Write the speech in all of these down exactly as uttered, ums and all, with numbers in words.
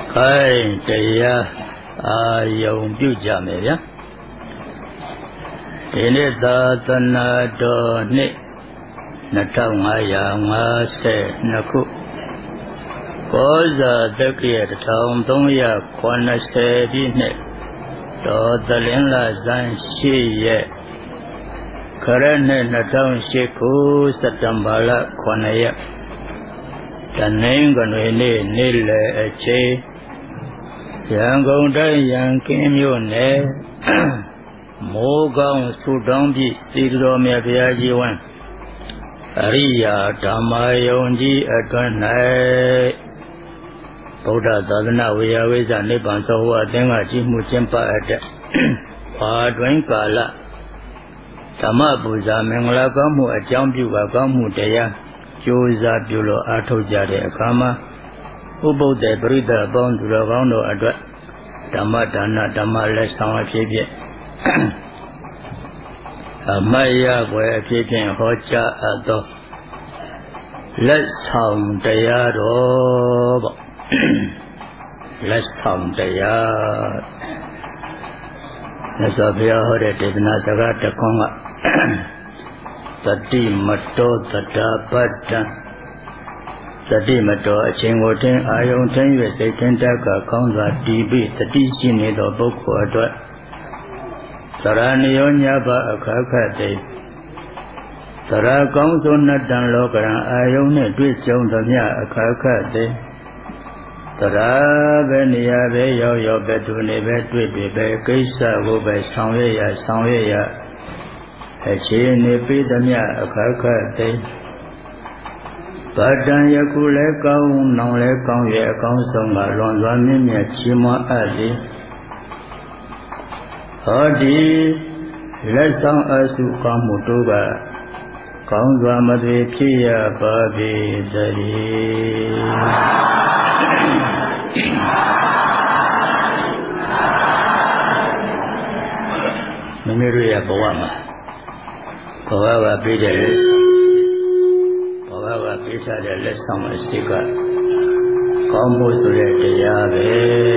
ခိုင်တရားအာယုံပြုကြမယ်ဗျာဒီနေ့သာသနာတော်နှစ်နှစ်ထောင်ငါးရာငါးဆယ်နှစ်ခုဘောဇာတက္ကရာတစ်ထောင်သုံးရာခုနှစ်ဆယ်ပြည့်နှစ်တော်သလင်းလာဇန်ရှိရဲ့ခရနှစ်နှစ်ထောင်ရှိခုစက်တမ်ဘာလခုနှစ်ရက်တနင်္ဂနွေနေ့နေ့လယ်အချိန်ရန်ကုန်တိုင်းရန်ကင်းမြို့နယ်မိုးကောင်းဆူတောင်းပြည်စီတော်မြတ်ဘုရားကြီးဝန်းအရိယာဓမ္မယုံကြီးအတွင်း၌ဗုဒ္ဓသာသနာဝေယဝိဇ္ဇနိဗ္ဗာန်သောဝအသင်းကကြီးမှုကျင်းပအပ်တဲ့ဘာတွင်ကာလဓမ္မပူဇာမင်္ဂလာကောင်းမှုအကြောင်းပြုပါကောင်းမှုတရားကြိုးစားပြုလို့အားထုတ်ကြတဲ့အခါမှာဥပုသ္တေပရိသတ်အပေါင်းသူတော်ကောင်းတို့အတွက်ဓမ္မဒါနဓမ္မလက်ဆောင်အဖြစ်ဖြင့်အမတ်ရွယ်အဖြစ်ဖြင့်ဟောကြားအပ်သောလက်ဆောင်တရားတော်ပေါ့လက်ဆောင်တရားမြတ်စွာဘုရားဟောတဲ့ဒေသနာစကားတစ်ခွန်းကသတိမတောတတာပတ္တံသတိမတော်အချိန်ကိုတင်းအာယုံတင်း၍စိတ်တင်းတက်ကကောင်းစွာတည်ပြီးတတိရှိနေသောပုဂ္ဂိုလ်အတွက်သရဏယောညဘအခါခတ်တိသရကောင်းစွာနတံလောကရန်အာယုံနှင့်တွေ့ကြုံသမျှအခါခတ်တိသရပဲနေရာပဲရောက်ရောက်ပဲသူနေပဲတွေ့ပြီပဲကိစ္စကိုပဲဆောင်ရွက်ရဆောင်ရွက်ရအခြေအနေပြီးသမျှအခါခတ်တိဗတ္တံယခုလည်းကောင်းနောင်လည်းကောင်းရဲ့အကောင်းဆုံးကလွန်စွာမြင့်မြတ်ချီးမွမ်းအပ်သည်ဟောဒီလက်ဆောင်အစုကောင်းမှုတို့ကကောင်းစွာမသွေဖြစ်ရပါပေသတည်းမိမိတို့ရဲ့ဘဝမှာဘဝကပြည့်တဲ့လက်ဘဝကပြည့်တဲ့လက်ဆောင်အစစ်ကကောင်းမှုဆိုတဲ့တရားပဲ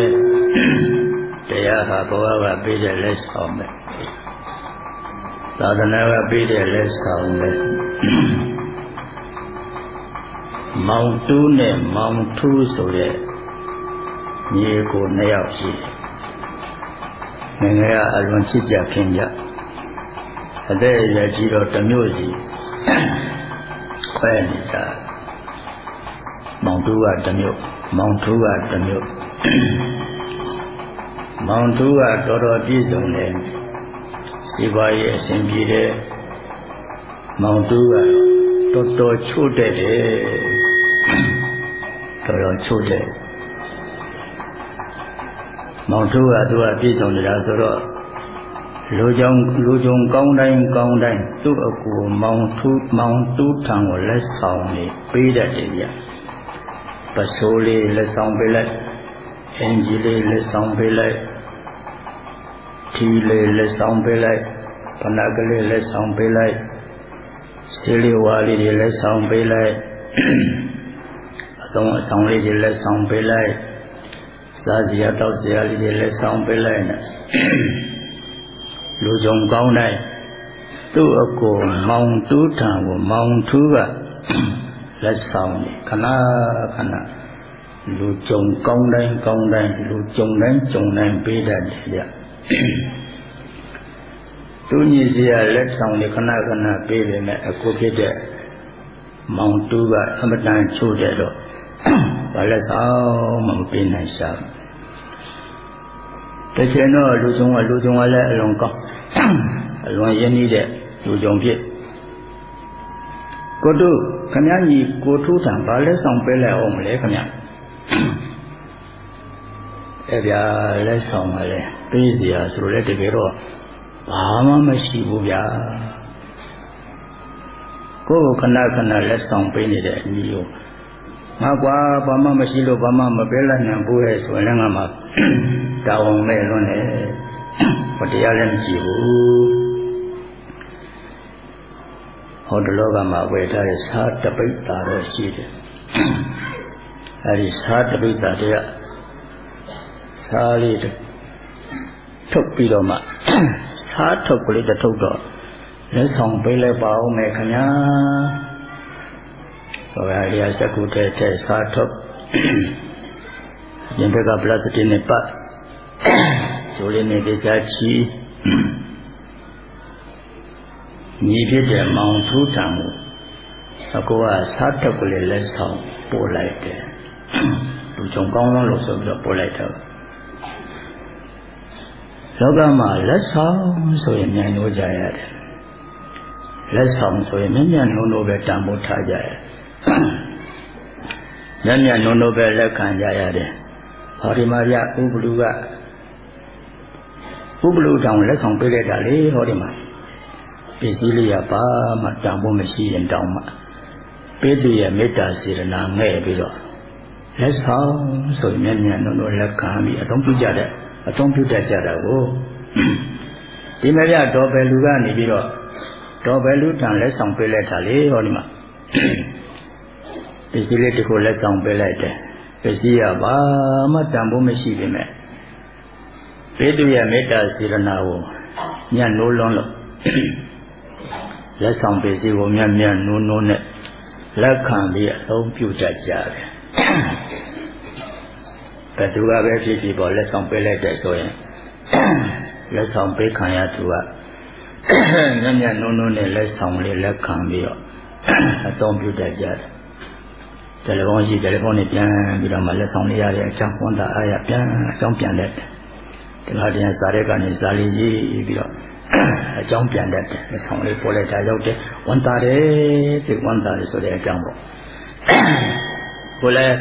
တရားဟာဘဝကပြည့်တဲ့လက်ဆောင်ပဲသာသနာကပြည့်တဲ့လက်ဆောင်ပဲမောင်တူးနဲ့မောင်ထူးဆိုတဲ့ညီကိုနှစ်ယောက်ရှိတယ်ငယ်ငယ်ကအလွန်ချစ်ကြခင်ကြအသက်အရွယ်ကြီးတော့တစ်မျိုးစီခွဲနေကြမောင်တူးကတစ်မျိုးမောင်ထူးကတစ်မျိုးမောင်တူးကတော်တော်ပြည့်စုံတယ်စီပွားရေးအဆင်ပြေတယ်မောင်တူးကတော်တော်ချို့တဲ့တယ်တော်တော်ချို့တဲ့မောင်တူးကသူကပြည့်စုံနေတာဆိုတော့လူကြောင့်လူကြုံကောင်းတိုင်းကောင်းတိုင်းသူ့အကူမောင်ထူးမောင်တူးထံကိုလက်ဆောင်နေပေးတတ်တယ်ဗျပစိုးလေးလက်ဆောင်ပေးလိုက်အင်ဂျီလေးလက်ဆောင်ပေးလိုက်ထီလေးလက်ဆောင်ပေးလိုက်ဖနာကလေးလက်ဆောင်ပေးလိုက်စီလီဝါလေးတွေလက်ဆောင်ပေးလိုက်အသုံးအဆောင်လေးတွေလက်ဆောင်ပေးလိုက်စားစရာတောက်စရာလေးတွေလက်ဆောင်ပေးလိုက်နဲ့လူကြုံကောင်းတိုင်းသူ့အကိုမောင်တူးထံကိုမောင်ထူးကလက်ဆောင်နေခဏခဏလူကြုံကောင်းတိုင်းကောင်းတိုင်းလူကြုံတိုင်းကြုံတိုင်းပေးတတ်တယ်ဗျသူညီစီရလက်ဆောင်နေခဏခဏပေးတယ်နဲ့အကိုဖြစ်တဲ့မောင်တူးကအမတန်ချို့တဲ့တော့ဘာလက်ဆောင်မှမပေးနိုင်ရှာတချင်တော့လူကြုံကလူကြုံကလည်းအလွန်ကောင်းအလွန်ရင်းနှီးတဲ့လူကြုံဖြစ်ကိုတို့ခမည်းကြီးကိုထူးထံဘာလက်ဆောင်ပေးလိုက်အောင်မလဲခမည်းအဲ့ဗျာလက်ဆောင်ပါလေပေးစရာဆိုလဲတကယ်တော့ဘာမှမရှိဘူးဗျာကိုယ်ခဏခဏလက်ဆောင်ပေးနေတဲ့အညီကိုငါကွာဘာမှမရှိလို့ဘာမှမပေးလိုက်နိုင်ဘူးရဲ့ဆိုရင်ငါမှတာဝန်မဲ့လွန်းတယ်ဘာတရားလည်းမရှိဘူးဟောဒီလောကမှာဝယ်ထားတဲ့စာတပိဋ္ဌာတော့ရှိတယ်အဲဒီစာတပိဋ္ဌာတွေကစားလေးထုတ်ပြီးတော့မှစားထုတ်ကလေးတစ်ထုတ်တော့လက်ဆောင်ပေးလိုက်ပါဦးမယ်ခင်ဗျာဆိုရရစကုတဲ့တဲ့စားထုတ်ရင်ဘက်ကပလတ်စတစ်နဲ့ပတ်ကျိုးလေးနဲ့တရားချီညီဖြစ်တဲ့မောင်ထူးထံကိုအကိုကစားထုတ်ကလေးလက်ဆောင်ပို့လိုက်တယ်လူကြုံကောင်းလို့ဆိုပြီးတော့ပို့လိုက်တော့လောကမှာလက်ဆောင်ဆိုရင်မြန်လို့ကြရတယ်လက်ဆောင်ဆိုရင်မြန်မြန်လုံးလုံးပဲတန်ဖိုးထားကြရတယ်မြန်မြန်လုံးလုံးပဲလက်ခံကြရတယ်ဟောဒီမှာပြဥပလူကဥပလူတောင်လက်ဆောင်ပေးလိုက်တာလေဟောဒီမှာပစ္စည်းလေးရပါမှတန်ဖိုးမရှိရင်တောင်းမှပေးသူရဲ့မေတ္တာစေတနာငဲ့ပြီးတော့လက်ဆောင်ဆိုရင်မြန်မြန်လုံးလုံးလက်ခံပြီးအသုံးပြုကြတဲ့အသုံးပြုတတ်ကြတာကိုဒီမပြတော်ဘယ်လူကနေပြီးတော့တော်ဘယ်လူတန်လက်ဆောင်ပေးလိုက်တာလေဟောဒီမှာပစ္စည်းလေးတစ်ခုလက်ဆောင်ပေးလိုက်တယ်ပစ္စည်းရပါမှတန်ဖိုးမရှိပေမဲ့ဘေးသူရဲ့မေတ္တာစေတနာကိုညံ့နိုးလွန်းလို့လက်ဆောင်ပစ္စည်းကိုညံ့ညံ့နိုးနိုးနဲ့လက်ခံပြီးအသုံးပြုတတ်ကြတယ်ဘယ်သူကပဲဖြစ်ဖြစ်ပေါ်လက်ဆောင်ပေးလိုက်တဲ့ဆိုရင်လက်ဆောင်ပေးခံရသူကညံ့ညံ့နိုးနိုးနဲ့လက်ဆောင်လေးလက်ခံပြီးတော့အသုံးပြုတတ်ကြတယ်တယ်လီဖုန်းရှိတယ်လီဖုန်းနဲ့ပြန်ပြီးတော့မှလက်ဆောင်လေးရတဲ့အကြောင်းဝန်တာအားရပြန်အကြောင်းပြန်တတ်တယ်ဒီမှာတရားစာရက်ကနေစာလေးရေးပြီးတော့အကြောင်းပြန်တတ်တယ်လက်ဆောင်လေးပို့လိုက်တာရောက်တယ်ဝန်တာတယ်ဒီဝန်တာတယ်ဆိုတဲ့အကြောင်းပေါ့ကိုလည်း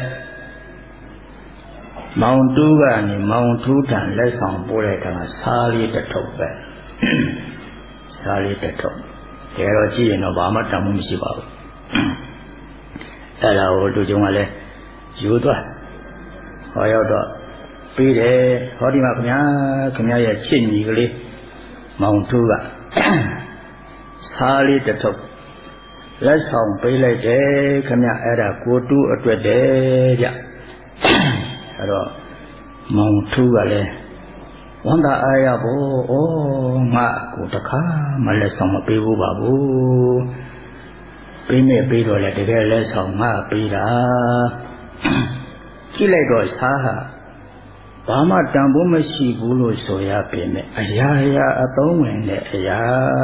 မောင်တူးကနေမောင်ထူးထန်လက်ဆောင်ပို့လိုက်တာစားလေးတစ်ထုပ်ပဲစားလေးတစ်ထုပ်တကယ်တော့ကြည့်ရင်တော့ဘာမှတန်မှုမရှိပါဘူးအဲ့ဒါကိုလူကျုံကလည်းယူသွားဟောရောက်တော့ပြီးတယ်ဟောဒီမှာခင်ဗျာခင်ဗျာရဲ့ချစ်ညီကလေးမောင်ထူးကစားလေးတစ်ထုပ်လက်ဆောင်ပေးလိုက်တယ်ခင်ဗျာအဲ့ဒါကိုတူးအတွက်တယ်ဗျအဲ့တော့မောင်ထူးကလည်းဝန်တာအားရဖို့ဩငါကိုတခါမလက်ဆောင်မပေးဘူးပါဘူးပေးမဲ့ပေးတော့လေတကယ်လက်ဆောင်ငါပေးတာကြည့်လိုက်တော့စားဟာဘာမှတန်ဖိုးမရှိဘူးလို့ဆိုရပေမဲ့အရာရာအသုံးဝင်တဲ့အရာ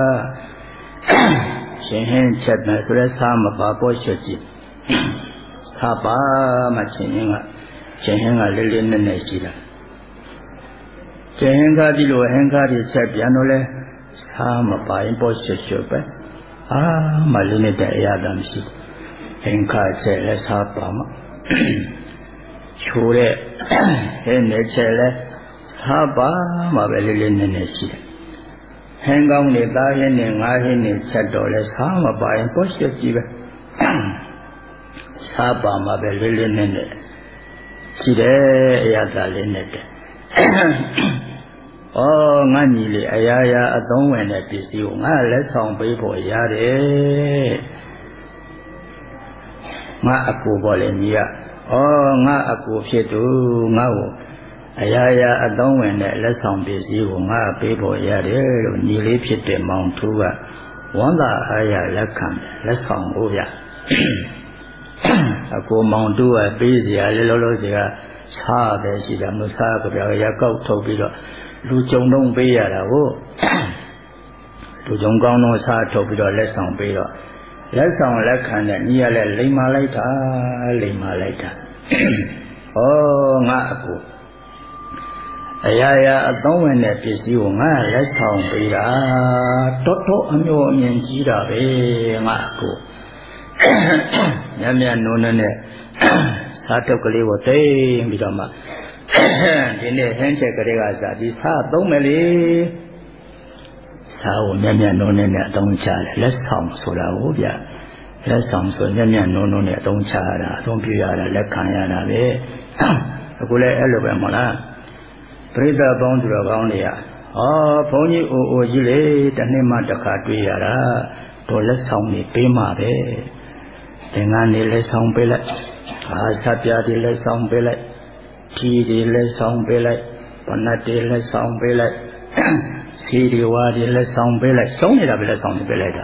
ရှင်ဟင်းချက်မယ်ဆိုတဲ့စားမပါပေါ်ရွှေကြည့်စားပါမှချင်းဟင်းကချင်းဟင်းကလေးလေးနက်နက်ရှိတာချင်းဟင်းကဒီလိုဟင်းကားတွေဆက်ပြန်တော့လဲစားမပါရင်ပေါ်ရွှေရွှေပဲအာမလေးနဲ့တဲ့အရာတမ်းမရှိဟင်းကားချက်လဲစားပါမှချိုးတဲ့ဟင်းနဲ့ချက်လဲစားပါမှပဲလေးလေးနက်နက်ရှိတယ်ဟင်းကောင်းတွေသားဟင်းနဲ့ငါးဟင်းနဲ့ချက်တော့လဲစားမပါရင်ပေါ်ရွှေကြည့်ပဲစားပါမှပဲလေးလေးနက်နက်ရှိတယ်အရာသာလေးနဲ့တဲ့ဩငါညီလေးအရာရာအသုံးဝင်တဲ့ပစ္စည်းကိုငါလက်ဆောင်ပေးဖို့ရတယ်ငါအကူပေါ်လေညီကဩငါအကူဖြစ်သူငါ့ကိုအရာရာအသုံးဝင်တဲ့လက်ဆောင်ပစ္စည်းကိုငါပေးဖို့ရတယ်လို့ညီလေးဖြစ်တဲ့မောင်ထူးကဝန်တာအားရလက်ခံလက်ဆောင်ဖို့ဗျအကိုမောင်တူကပေးစရာလေလောလောဆယ်ကစားပဲရှိတယ်မစားကြပြရကောက်ထုတ်ပြီးတော့လူကြုံတော့ပေးရတာကိုလူကြုံကောင်းတော့စားထုတ်ပြီးတော့လက်ဆောင်ပေးတော့လက်ဆောင်လက်ခံတဲ့ညီရလဲလိမ်မာလိုက်တာလိမ်မာလိုက်တာဩငါအကိုအရာရာအသုံးဝင်တဲ့ပစ္စည်းကိုငါလက်ဆောင်ပေးတာတော်တော်အမျိုးအမြင်ကြီးတာပဲငါအကိုညံ့ညံ့နိုးနိုးနဲ့စားတုပ်ကလေးကိုသိမ့်ပြီးတော့မှဒီနေ့ဟင်းချက်ကလေးကစားဒီစားသုံးမယ်လေစားကိုညံ့ညံ့နိုးနိုးနဲ့အသုံးချတယ်လက်ဆောင်ဆိုတာကိုဗျလက်ဆောင်ဆိုညံ့ညံ့နိုးနိုးနဲ့အသုံးချရတာအသုံးပြုရတာလက်ခံရတာပဲအခုလည်းအဲ့လိုပဲမဟုတ်လားပရိသတ်ပေါင်းသူတော်ကောင်းတွေကဩဘုန်းကြီးအိုအိုကြီးလေတစ်နှစ်မှတစ်ခါတွေ့ရတာတော့လက်ဆောင်နေပေးမှာပဲသင်္ကန်းနေလက်ဆောင်ပေးလိုက်အာစပြားတွေလက်ဆောင်ပေးလိုက်ထီတွေလက်ဆောင်ပေးလိုက်ဘနတ်တွေလက်ဆောင်ပေးလိုက်စီဒီဝါတွေလက်ဆောင်ပေးလိုက်ဆုံးနေတာပဲလက်ဆောင်ပေးလိုက်တာ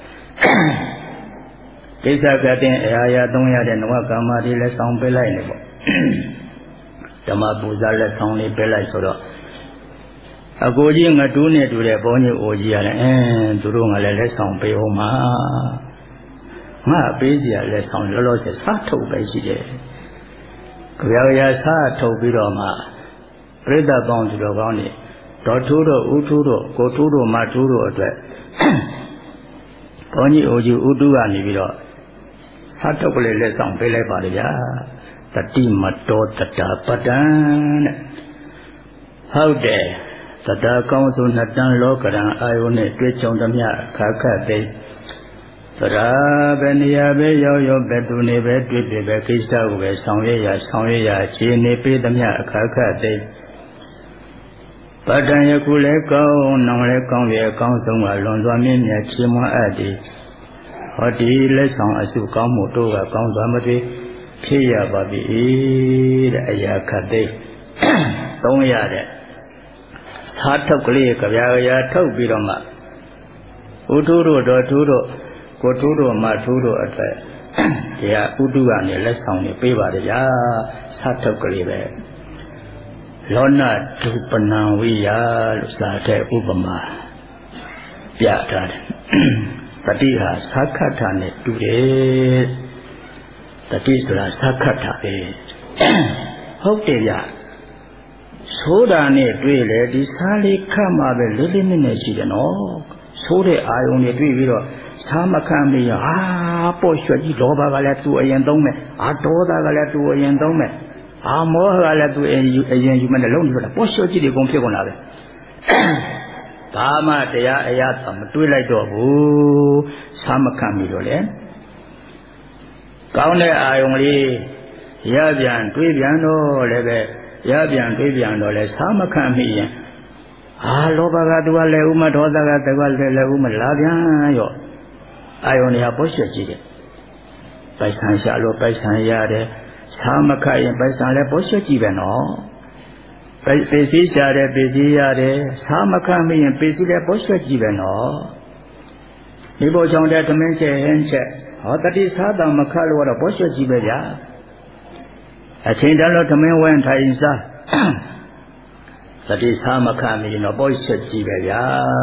ကိစ္စကတဲ့အရာရာသုံးရတဲ့နဝကမ္မတွေလက်ဆောင်ပေးလိုက်နေပေါ့ဓမ္မပူဇာလက်ဆောင်လေးပေးလိုက်ဆိုတော့အကိုကြီးငတူးနဲ့တူတဲ့ဘုန်းကြီးအိုကြီးရတယ်အင်းသူတို့ကလည်းလက်ဆောင်ပေးအောင်မှာငါပေးကြရလက်ဆောင်လောလောဆယ်စားထုတ်ပဲရှိတယ်ကြွယ်ရစားထုတ်ပြီးတော့မှပြိဿပေါင်းသူတော်ကောင်းတွေဒေါ်ထိုးတို့ဦးထိုးတို့ကိုထိုးတို့မထိုးတို့အတွက်ဘုန်းကြီးအိုကြီးဦးတူကနေပြီးတော့စားထုတ်ကလေးလက်ဆောင်ပေးလိုက်ပါလေဗျာတတိမတောတတာပတ္တံတဲ့ဟုတ်တယ်သတ္တကောင်းစုနှစ်တန်းလောကရန်အာယုန်နဲ့တွေ့ကြုံသမျှခါခတ်သိသရာပဲနေရာပဲရောက်ရောက်ပဲသူနေပဲတွေ့ပြီပဲကိစ္စကိုပဲဆောင်ရွက်ရဆောင်ရွက်ရခြေနေပေးသမျှအခါခတ်သိပတ္တံယခုလည်းကောင်းနောင်လည်းကောင်းရဲ့အကောင်းဆုံးကလွန်စွာမြင့်မြတ်ချီးမွမ်းအပ်သည်ဟောဒီလက်ဆောင်အစုကောင်းမှုတို့ကကောင်းစွာမသိဖြစ်ရပါပြီတဲ့အရာခတ်သိသုံးရတဲ့စားထုတ်ကလေးကြပြာရာထုတ်ပြီးတော့မှဥထုတို့တော်ထုတို့ကိုထုတို့မထုတို့အတွက်တရားဥတုကနေလက်ဆောင်နေပေးပါတယ်ဗျာစားထုတ်ကလေးပဲလောနဒုပနံဝိယလို့စာတဲ့ဥပမာပြထားတယ်တတိဟာသာခတ်တာနဲ့တူတယ်တတိဆိုတာသာခတ်တာပဲဟုတ်တယ်ဗျဆိုးတာနဲ့တွေ့လေဒီစားလေးခတ်မှပဲလေးလေးနက်နက်ရှိတယ်နော်ဆိုးတဲ့အာယုံတွေတွေ့ပြီးတော့စားမခံမရအာပေါ့ရွှက်ကြီးလောဘကလည်းသူ့အရင်သုံးမယ်အာဒေါသကလည်းသူ့အရင်သုံးမယ်အာမောဟကလည်းသူ့အရင်အရင်ယူမယ်လုံးလို့ပေါ့ရွှက်ကြီးတွေကုန်ဖြစ်ကုန်လာပဲဘာမှတရားအရာမတွေးလိုက်တော့ဘူးစားမခံမိတော့လေကောင်းတဲ့အာယုံလေးရပြန်တွေးပြန်တော့လည်းပဲရပြန်တွေးပြန်တော့လဲစားမခံမိရင်အာလောဘကသူကလည်းဥမဒေါသကသူကလည်းလည်းဥမလာပြန်ရော့အာယုန်တွေကပုတ်ရွှက်ကြည့်တယ်ပိုက်ဆံရှာလို့ပိုက်ဆံရတယ်စားမခရင်ပိုက်ဆံလည်းပုတ်ရွှက်ကြည့်ပဲနော်ပစ္စည်းရှာတယ်ပစ္စည်းရတယ်စားမခမိရင်ပစ္စည်းလည်းပုတ်ရွှက်ကြည့်ပဲနော်ဒီဘောချောင်းတဲ့သမင်းချက်ဟင်းချက်ဟောတတိစားတာမခလို့တော့ပုတ်ရွှက်ကြည့်ပဲဗျာအချိန်တလို့သမင်းဝန်းထိုင်စားတတိစားမခံမရင်တော့ပေါ့ချက်ကြည့်ပဲဗျာ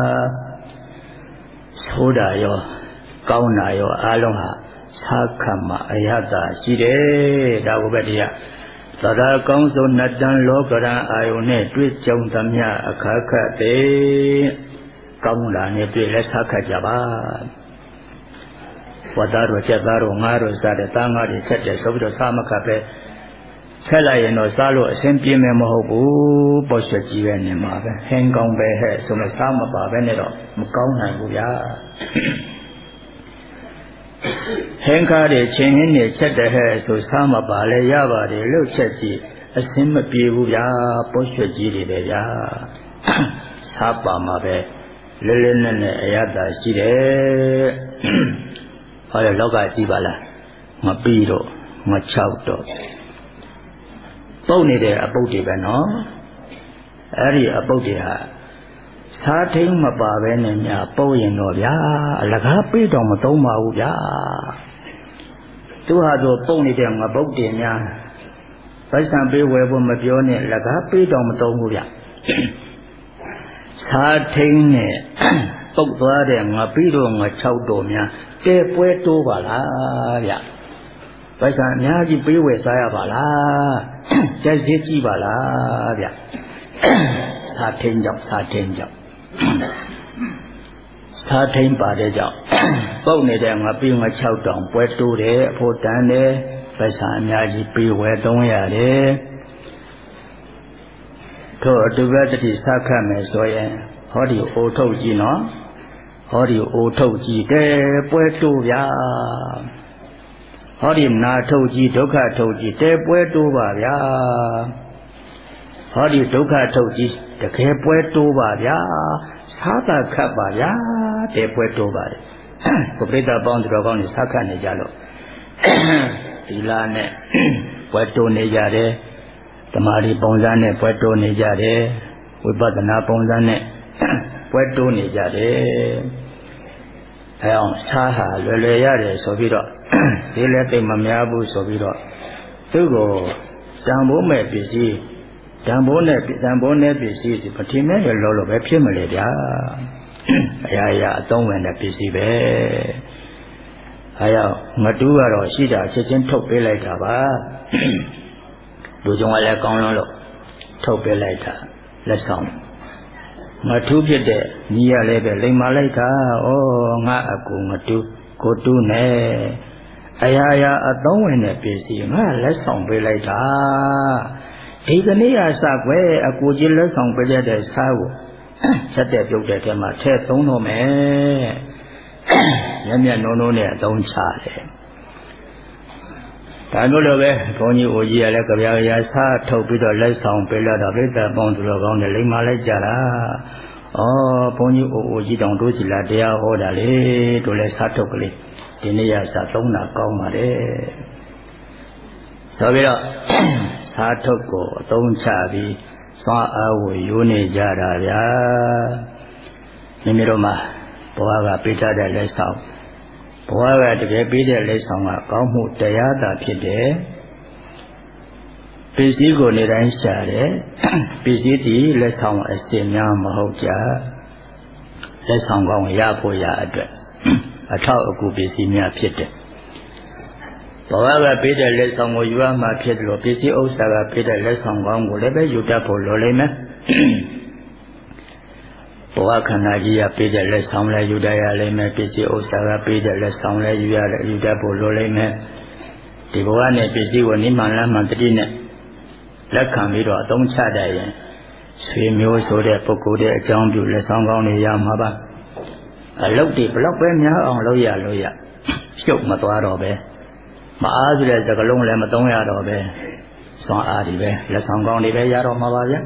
ဆိုးတာရောကောင်းတာရောအားလုံးဟာစားခတ်မှအယတ္တရှိတယ်ဒါကိုပဲတရားသရကောင်းဆုံးနှစ်တန်းလောကရန်အာယုန်နဲ့တွေ့ကြုံသမျှအခါခတ်သေးကောင်းတာနဲ့တွေ့လဲစားခတ်ကြပါဝတ်သားတို့ချက်သားတို့ငါးတို့စားတဲ့သားငါးတွေချက်တယ်ဆိုပြီးတော့စားမခတ်ပဲဆက်လိုက်ရင်တော့စားလို့အဆင်ပြေမယ်မဟုတ်ဘူးပေါ့ရွှက်ကြီးပဲနေမှာပဲဟင်းကောင်းပဲဟဲ့ဆိုမှစားမပါပဲနဲ့တော့မကောင်းနိုင်ဘူးဗျာဟင်းကားတွေချင်းဟင်းတွေချက်တဲ့ဟဲ့ဆိုစားမပါလဲရပါတယ်လို့ချက်ကြည့်အဆင်မပြေဘူးဗျာပေါ့ရွှက်ကြီးတွေပဲဗျာစားပါမှာပဲလဲလဲနဲ့နဲ့အရသာရှိတယ်ဟောလေလောကကြီးပါလားမပြီးတော့မချောက်တော့ပုတ်နေတဲ့အပုတ်တွေပဲနော်အဲ့ဒီအပုတ်တွေဟာစားထိန်မပါပဲနဲ့များပုတ်ရင်တော့ဗျာအလကားပေးတော့မသုံးပါဘူးဗျာသူဟာဆိုပုတ်နေတဲ့ငပုတ်တွေများဗိုက်ဆံပေးဝယ်ဖို့မပြောနဲ့လကားပေးတော့မသုံးဘူးဗျစားထိန်နဲ့ပုတ်သွားတဲ့ငပြီးတော့ငချောက်တော့များတဲပွဲတိုးပါလားဗျဗိုက်ဆံအများကြီးပေးဝယ်စားရပါလားကျက်စစ်ကြည့်ပါလားဗျစားထင်းကြောင့်စားထင်းကြောင့်စားထင်းပါတဲ့ကြောင့်ပုတ်နေတဲ့ငါပြီးငါ၆တောင်ပွဲတိုးတယ်အဖို့တန်းတယ်ဗိုက်ဆံအများကြီးပေးဝယ်သုံးရတယ်ထို့အတူပဲတတိစားခတ်မယ်ဆိုရင်ဟောဒီအိုထုတ်ကြည့်နော်ဟောဒီအိုထုတ်ကြည့်တယ်ပွဲတိုးဗျာဟောဒီနာထုတ်ကြည့်ဒုက္ခထုတ်ကြည့်တဲပွဲတိုးပါဗျာဟောဒီဒုက္ခထုတ်ကြည့်တကယ်ပွဲတိုးပါဗျာစားတာခတ်ပါဗျာတဲပွဲတိုးပါတယ်ကိုပြိတ္တပေါင်းသူတော်ကောင်းတွေစားခတ်နေကြလို့ဒီလာနဲ့ပွဲတိုးနေကြတယ်သမာဓိပုံစံနဲ့ပွဲတိုးနေကြတယ်ဝိပဿနာပုံစံနဲ့ပွဲတိုးနေကြတယ်အဲအောင်စားဟာလွယ်လွယ်ရတယ်ဆိုပြီးတော့ဈေးလည်းသိမများဘူးဆိုပြီးတော့သူ့ကိုတန်ဖိုးမဲ့ပစ္စည်းတန်ဖိုးနဲ့တန်ဖိုးနဲ့ပစ္စည်းဒီပတိမဲ့လောလောပဲဖြစ်မလေဗျာအရာရာအသုံးဝင်တဲ့ပစ္စည်းပဲအဲရောက်ငတူးကတော့ရှိတာချက်ချင်းထုတ်ပေးလိုက်တာပါလူကြောင့်လည်းကောင်းလို့ထုတ်ပေးလိုက်တာလက်ဆောင်ငတူးဖြစ်တဲ့ညီရလည်းပဲလိမ်မာလိုက်တာဩငါအကူငတူးကိုတူးနဲ့အရာရာအသုံးဝင်တဲ့ပစ္စည်းငါလက်ဆောင်ပေးလိုက်တာဒီကနေ့အစကွယ်အကူကြီးလက်ဆောင်ပေးတဲ့စားကိုချက်တဲ့ပြုတ်တဲ့ထဲမှာထည့်သုံးတော့မယ်ညံ့ညံ့နုံနုံနဲ့အသုံးချတယ်ဒါမျိုးလိုပဲဘုန်းကြီးအိုကြီးကလည်းကြပြာရာစားထုတ်ပြီးတော့လက်ဆောင်ပေးလာတော့ပြိတ္တပေါင်းသူတော်ကောင်းတွေလိမ္မာလိုက်ကြတာဩဘုန်းကြီးအိုအိုကြီးတောင်တို့စီလာတရားဟောတာလေတို့လည်းစားထုတ်ကလေးဒီနေ့ရစားသုံးတာကောင်းပါတယ်ဆိုပြီးတော့စားထုတ်ကိုအသုံးချပြီးသွားအားဝယူနေကြတာဗျာမိမိတို့မှာဘဝကပေးထားတဲ့လက်ဆောင်ဘဝကတကယ်ပေးတဲ့လက်ဆောင်ကကောင်းမှုတရားသာဖြစ်တယ်ပစ္စည်းကိုနေတိုင်းရှာတယ်ပစ္စည်းဒီလက်ဆောင်အစင်များမဟုတ်ကြလက်ဆောင်ကောင်းရဖို့ရအတွက်အထောက်အကူပစ္စည်းများဖြစ်တယ်ဘဝကပေးတဲ့လက်ဆောင်ကိုယူရမှာဖြစ်လို့ပစ္စည်းဥစ္စာကပေးတဲ့လက်ဆောင်ကောင်းကိုလည်းပဲယူတတ်ဖို့လိုလိမ့်မယ်ဘဝခန္ဓာကြီးကပေးတဲ့လက်ဆောင်လည်းယူတတ်ရလိမ့်မယ်ပစ္စည်းဥစ္စာကပေးတဲ့လက်ဆောင်လည်းယူရယူတတ်ဖို့လိုလိမ့်မယ်ဒီဘဝနဲ့ပစ္စည်းကိုနိမ္မာန်လမ်းမှတတိနဲ့လက်ခံပြီးတော့အသုံးချတတ်ရင်ဆွေမျိုးဆိုတဲ့ပုဂ္ဂိုလ်ရဲ့အကြောင်းပြုလက်ဆောင်ကောင်းတွေရမှာပါအလုပ်တွေဘလောက်ပဲများအောင်လုပ်ရလို့ရရှုပ်မသွားတော့ပဲမအားဆိုတဲ့စကလုံးလည်းမသုံးရတော့ပဲစွမ်းအားတွေပဲလက်ဆောင်ကောင်းတွေပဲရတော့မှာပါဗျာ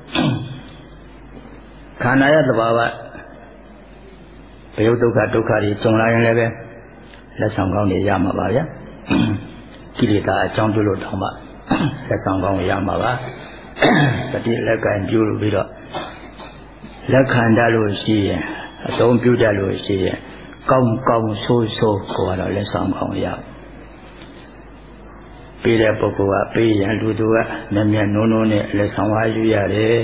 ခန္ဓာရဲ့သဘာဝဘယုဒုက္ခဒုက္ခတွေကြုံလာရင်လည်းပဲလက်ဆောင်ကောင်းတွေရမှာပါဗျာကိလေသာအကြောင်းပြုလို့တောင်းမှလက်ဆောင်ကောင်းရမှာပါတတိလက်ကံပြုလို့ပြီးတော့လက်ခံတတ်လို့ရှိရင်အသုံးပြုတတ်လို့ရှိရင်ကောင်းကောင်းဆိုးဆိုးကိုကတော့လက်ဆောင်ကောင်းရပေးတဲ့ပုဂ္ဂိုလ်ကပေးရင်လူသူကမျက်မျက်နှုံးနှုံးနဲ့လက်ဆောင်ဝါယူရတယ်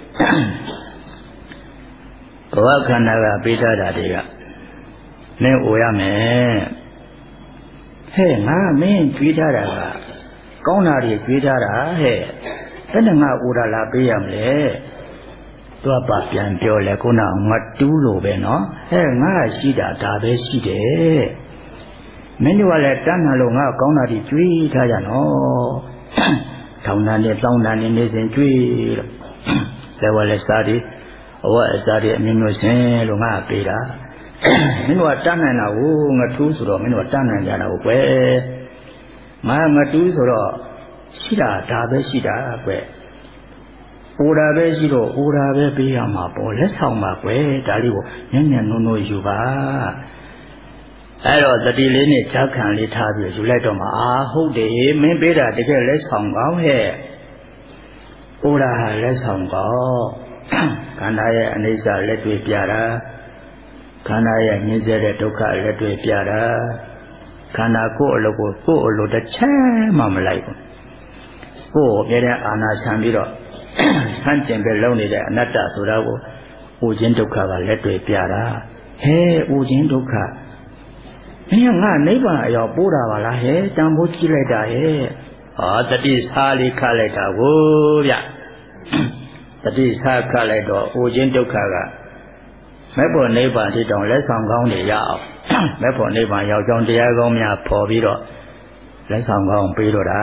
ဘဝခန္ဓာကပေးထားတာတွေကမင်းအိုရမယ်ဟဲ့ငါမင်းကြွေးထားတာကကောင်းတာတွေကြွေးထားတာဟဲ့ဘယ်နဲ့ငါအိုတာလာပေးရမလဲသူကပါပြန်ပြောလဲခုနငါတူးလို့ပဲနော်ဟဲ့ငါရှိတာဒါပဲရှိတယ်မင်းတို့ကလည်းတန်းမှလို့ငါကောင်းတာတွေကြွေးထားကြနော်ထောင်တန်းနဲ့တောင်းတန်းနဲ့နေစဉ်ကြွေးလို့လဲဝလဲစားဒီအဝတ်အစားတွေအမျိုးမျိုးစင်လို့ငါပေးတာမင်းတို့ကတန်းနိုင်တာကိုငါထူးဆိုတော့မင်းတို့ကတန်းနိုင်ကြတာကိုကွယ်ငါငါတူးဆိုတော့ရှိတာဒါပဲရှိတာကွယ်အိုတာပဲရှိတော့အိုတာပဲပေးရမှာပေါ့လက်ဆောင်ပါကွယ်ဒါလေးကိုညံ့ညံ့နုံနုံယူပါအဲ့တော့တတိလေးနဲ့ဈာခံလေးထားပြီးယူလိုက်တော့မှအာဟုတ်တယ်မင်းပေးတာတကယ်လက်ဆောင်ကောင်းဟဲ့အိုတာဟာလက်ဆောင်ကောင်းခန္ဓာရဲ့အနိစ္စလက်တွေ့ပြတာခန္ဓာရဲ့ညှင်းဆဲတဲ့ဒုက္ခလက်တွေ့ပြတာခန္ဓာကိုယ်အလုပ်ကိုကိုယ်အလုပ်တစ်ချက်မှမလိုက်ဘူးကိုယ်ပြတဲ့အာနာဆံပြီးတော့ဆန့်ကျင်ပဲလုံနေတဲ့အနတ္တဆိုတာကိုဥခြင်းဒုက္ခကလက်တွေ့ပြတာဟဲဥခြင်းဒုက္ခမင်းငါနိဗ္ဗာန်အရောက်ပို့တာပါလားဟဲတန်ဖိုးကြည့်လိုက်တာဟဲဟောတတိစားလေးခလိုက်တာကိုဗျတတိစားခလိုက်တော့ဥခြင်းဒုက္ခကမဲ့ဖို့နိဗ္ဗာန်ထိတောင်လက်ဆောင်ကောင်းတွေရအောင်မဲ့ဖို့နိဗ္ဗာန်ရောက်ကြောင်းတရားကောင်းများပေါ်ပြီးတော့လက်ဆောင်ကောင်းပေးတော့တာ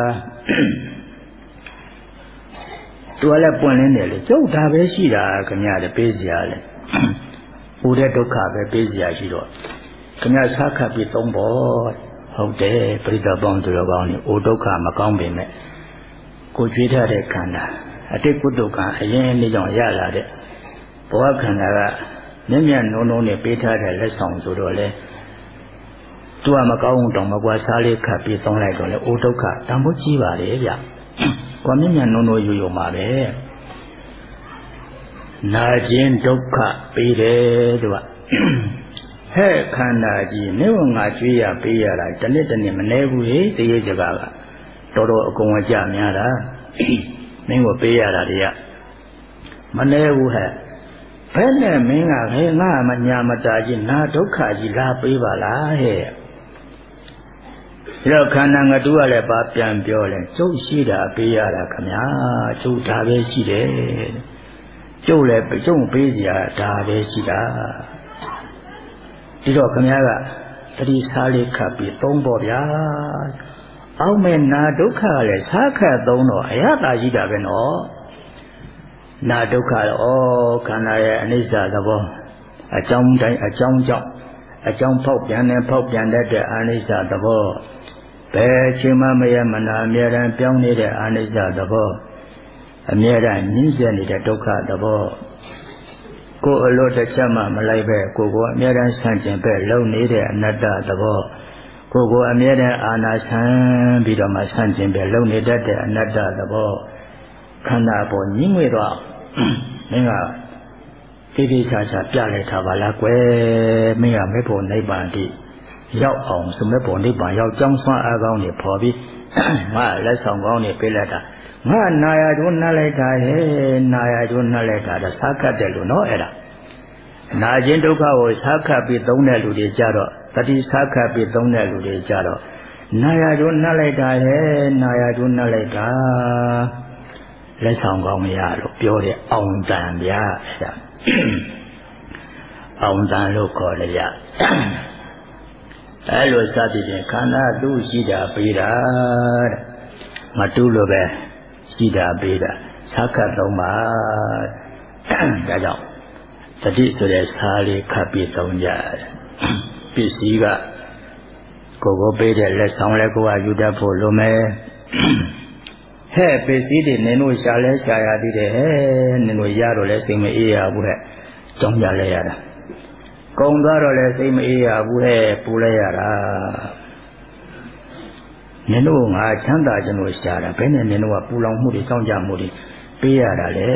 သူကလည်းပွင့်လင်းတယ်လေကျုပ်ဒါပဲရှိတာခင်ဗျာတဲ့ပေးစရာလေဟိုတဲ့ဒုက္ခပဲပေးစရာရှိတော့ခင်ဗျာစားခတ်ပြီးသုံးဖို့ဟုတ်တယ်ပြိတ္တပေါင်းသူတော်ကောင်းနေအိုဒုက္ခမကောင်းပေမဲ့ကိုကြွေးထားတဲ့ခန္ဓာအတိတ်ကုဒုက္ခအရင်နေ့ကြောင့်ရလာတဲ့ဘဝခန္ဓာကမျက်မျက်နှုံးနှုံးနဲ့ပေးထားတဲ့လက်ဆောင်ဆိုတော့လေသူကမကောင်းတောင်မကွာစားလေးခတ်ပြီးသုံးလိုက်တော့လေအိုဒုက္ခတန်ဖိုးကြီးပါလေဗျကွာမြင့်မြတ်နိုးနိုးယူယူမှာပဲနာခြင်းဒုက္ခပေးတယ်သူကဟဲ့ခန္ဓာကြီးမင်းကငါကြွေးရပေးရတာတနစ်တနစ်မနေဘူးဟေ့စိတ်ရစကားကတော်တော်အကုန်အကျများတာမင်းကိုပေးရတာတွေကမနေဘူးဟဲ့ဘယ်နဲ့မင်းကခဲငါမညာမတာကြီးနာဒုက္ခကြီးလာပေးပါလားဟဲ့ဒီတော့ခန္ဓာငါတူကလည်းပါပြန်ပြောလဲကျုပ်ရှိတာပေးရတာခမညာကျုပ်ဒါပဲရှိတယ်ကျုပ်လည်းကျုပ်ပေးစရာဒါပဲရှိတာဒီတော့ခမညာကတတိစားလေးခတ်ပြီးသုံးပေါ့ဗျာအောက်မဲ့နာဒုက္ခကလည်းစားခတ်သုံးတော့အရသာရှိတာပဲနော်နာဒုက္ခတော့ဩခန္ဓာရဲ့အနိစ္စသဘောအကြောင်းတိုင်းအကြောင်းကြောင့်အကြောင်းဖောက်ပြန်နေဖောက်ပြန်တတ်တဲ့အနိစ္စသဘောဘယ်ချိန်မှမရမနာအမြဲတမ်းပြောင်းနေတဲ့အနိစ္စသဘောအမြဲတမ်းညှင်းဆဲနေတဲ့ဒုက္ခသဘောကိုယ်အလို့တစ်ချက်မှမလိုက်ပဲကိုယ်ကိုအမြဲတမ်းဆန့်ကျင်ပဲလုံနေတဲ့အနတ္တသဘောကိုယ်ကိုအမြဲတမ်းအာနာဆန်းပြီးတော့မှဆန့်ကျင်ပဲလုံနေတတ်တဲ့အနတ္တသဘောခန္ဓာပေါ်ညှင်းငွေတော့မင်းကတိတိကျကျပြလိုက်တာပါလားကွယ်မင်းကမဲ့ဖို့နိဗ္ဗာန်တိရောက်အောင်စမဲ့ဖို့နိဗ္ဗာန်ရောက်ကြောင်းဆွမ်းအားကောင်းနေပေါ်ပြီးငါလက်ဆောင်ကောင်းနေပေးလိုက်တာငါနာရကျိုးနှက်လိုက်တာဟဲ့နာရကျိုးနှက်လိုက်တာဒါစားခတ်တယ်လို့နော်အဲ့ဒါနာခြင်းဒုက္ခကိုစားခတ်ပြီးသုံးတဲ့လူတွေကြတော့တတိစားခတ်ပြီးသုံးတဲ့လူတွေကြတော့နာရကျိုးနှက်လိုက်တာဟဲ့နာရကျိုးနှက်လိုက်တာလက်ဆောင်ကောင်းမရလို့ပြောတဲ့အောင်တန်ဗျာအဲ့ဒါအောင်တန်လို့ခေါ်ရရအဲ့လိုစသည်ဖြင့်ခန္ဓာသူ့ရှိတာပေးတာတဲ့မတူးလို့ပဲရှိတာပေးတာစားခတ်သုံးပါဒါကြောင့်တတိဆိုတဲ့စားလေးခတ်ပြီးသုံးကြတယ်ပစ္စည်းကကိုယ်ကိုပေးတဲ့လက်ဆောင်လည်းကိုယ်ကယူတတ်ဖို့လိုမယ်ဟဲ့ပစ္စည်းတွေနင်တို့ရှာလဲရှာရသေးတယ်ဟဲ့နင်တို့ရတော့လဲစိတ်မအေးရဘူးတဲ့ကြောင်းကြလဲရတာကုံသွားတော့လဲစိတ်မအေးရဘူးဟဲ့ပူလဲရတာနင်တို့ငါချမ်းသာခြင်းလို့ရှာတာဘယ်နဲ့နင်တို့ကပူလောင်မှုတွေကြောင်းကြမှုတွေပေးရတာလေ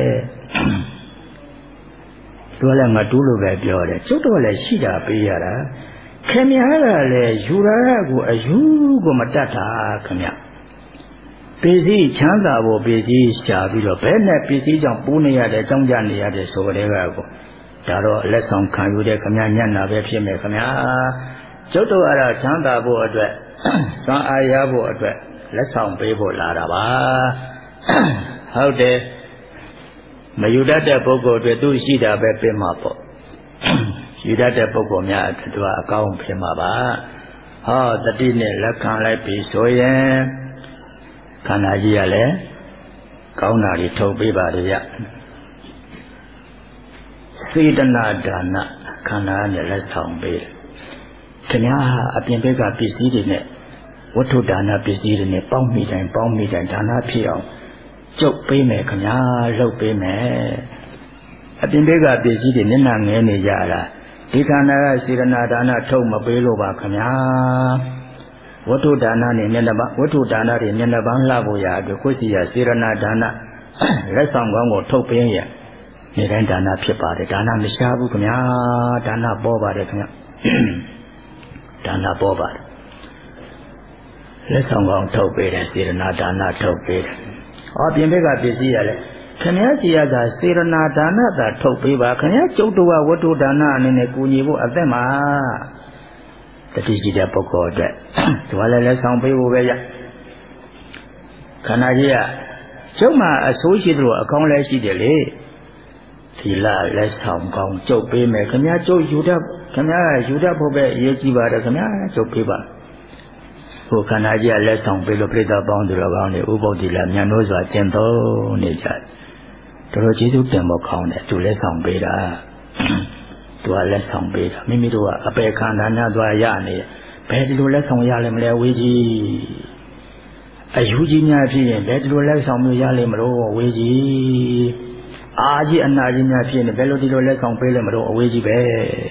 သူကလည်းငါတူးလို့ပဲပြောတယ်ကျုပ်တော့လည်းရှိတာပေးရတာခင်ဗျားကလည်းယူရတာကိုအယူကိုမတတ်တာခင်ဗျပစ္စည်းချမ်းသာဖို့ပစ္စည်းရှာပြီးတော့ဘယ်နဲ့ပစ္စည်းကြောင့်ပူနေရတယ်ကြောင်းကြနေရတယ်ဆိုကြတဲ့ကကိုဒါတော့လက်ဆောင်ခံယူတဲ့ခမညံ့နာပဲဖြစ်မယ်ခမကျုပ်တို့အဲ့ဒါချမ်းသာဖို့အတွက်သံအာရဖို့အတွက်လက်ဆောင်ပေးဖို့လာတာပါဟုတ်တယ်မယူတတ်တဲ့ပုဂ္ဂိုလ်တွေသူရှိတာပဲပြင်မှာပေါ့ယူတတ်တဲ့ပုဂ္ဂိုလ်များသူကအကောင်းဖြစ်မှာပါဟောတတိနဲ့လက်ခံလိုက်ပြီဆိုရင်ခန္ဓာကြီးကလည်းကောင်းတာတွေထုတ်ပေးပါလေဗျစေတနာဒါနခန္ဓာနဲ့လက်ဆောင်ပေးတယ်ခင်ဗျားအပြင်ဘက်ကပစ္စည်းတွေနဲ့ဝတ္ထုဒါနပစ္စည်းတွေနဲ့ပေါင်းမိတိုင်းပေါင်းမိတိုင်းဒါနဖြစ်အောင်ကျုပ်ပေးမယ်ခင်ဗျာလှုပ်ပေးမယ်အပြင်ဘက်ကပစ္စည်းတွေမျက်နှာငဲနေကြတာဒီခန္ဓာကစေတနာဒါနထုတ်မပေးလို့ပါခင်ဗျာဝတ္ထုဒါနနဲ့မျက်နှာဝတ္ထုဒါနတွေမျက်နှာပန်းလှဖို့ရအတွက်ကိုယ်စီရစေရနာဒါနလက်ဆောင်ကောင်းကိုထုတ်ပေးရနေတိုင်းဒါနဖြစ်ပါတယ်ဒါနမရှားဘူးခင်ဗျာဒါနပေါ်ပါတယ်ခင်ဗျာဒါနပေါ်ပါတယ်လက်ဆောင်ကောင်းထုတ်ပေးတယ်စေရနာဒါနထုတ်ပေးတယ်ဟောပြင်ဘက်ကပစ္စည်းရလဲခင်ဗျာကြီးရတာစေရနာဒါနသာထုတ်ပေးပါခင်ဗျာကျုပ်တို့ကဝတ္ထုဒါနအနေနဲ့ကူညီဖို့အသက်မှာတတိရှိတဲ့ပုဂ္ဂိုလ်အတွက်ဒီမှာလည်းလက်ဆောင်ပေးဖို့ပဲရခန္ဓာကြီးကကျုပ်မှာအဆိုးရှိသလိုအကောင်းလည်းရှိတယ်လေဒီလာလက်ဆောင်ကောင်းကျုပ်ပေးမယ်ခင်ဗျာကျုပ်ယူတတ်ခင်ဗျာယူတတ်ဖို့ပဲအရေးကြီးပါတယ်ခင်ဗျာကျုပ်ပေးပါဟိုခန္ဓာကြီးကလက်ဆောင်ပေးလို့ပြိတ္တာပေါင်းသူတော်ကောင်းတွေဥပုသ္တိလာမြန်လို့စွာကျင့်သုံးနေကြတယ်တော်တော်ကျေးဇူးတင်ဖို့ကောင်းတယ်သူလက်ဆောင်ပေးတာသူကလက်ဆောင်ပေးတာမိမိတို့ကအပေခန္ဓာများသွားရနေဘယ်ဒီလိုလက်ဆောင်ရလဲမလဲဝေးကြီးအယူကြီးများဖြစ်ရင်ဘယ်ဒီလိုလက်ဆောင်မျိုးရလဲမလို့ဝေးကြီးအာကြီးအနာကြီးများဖြစ်နေဘယ်လိုဒီလိုလက်ဆောင်ပေးလဲမလို့အဝေးကြီးပဲ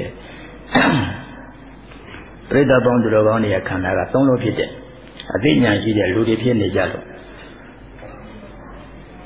ပြိတ္တပေါင်းသူတော်ကောင်းတွေခန္ဓာကသုံးလို့ဖြစ်တယ်အသိဉာဏ်ရှိတဲ့လူတွေဖြစ်နေကြလို့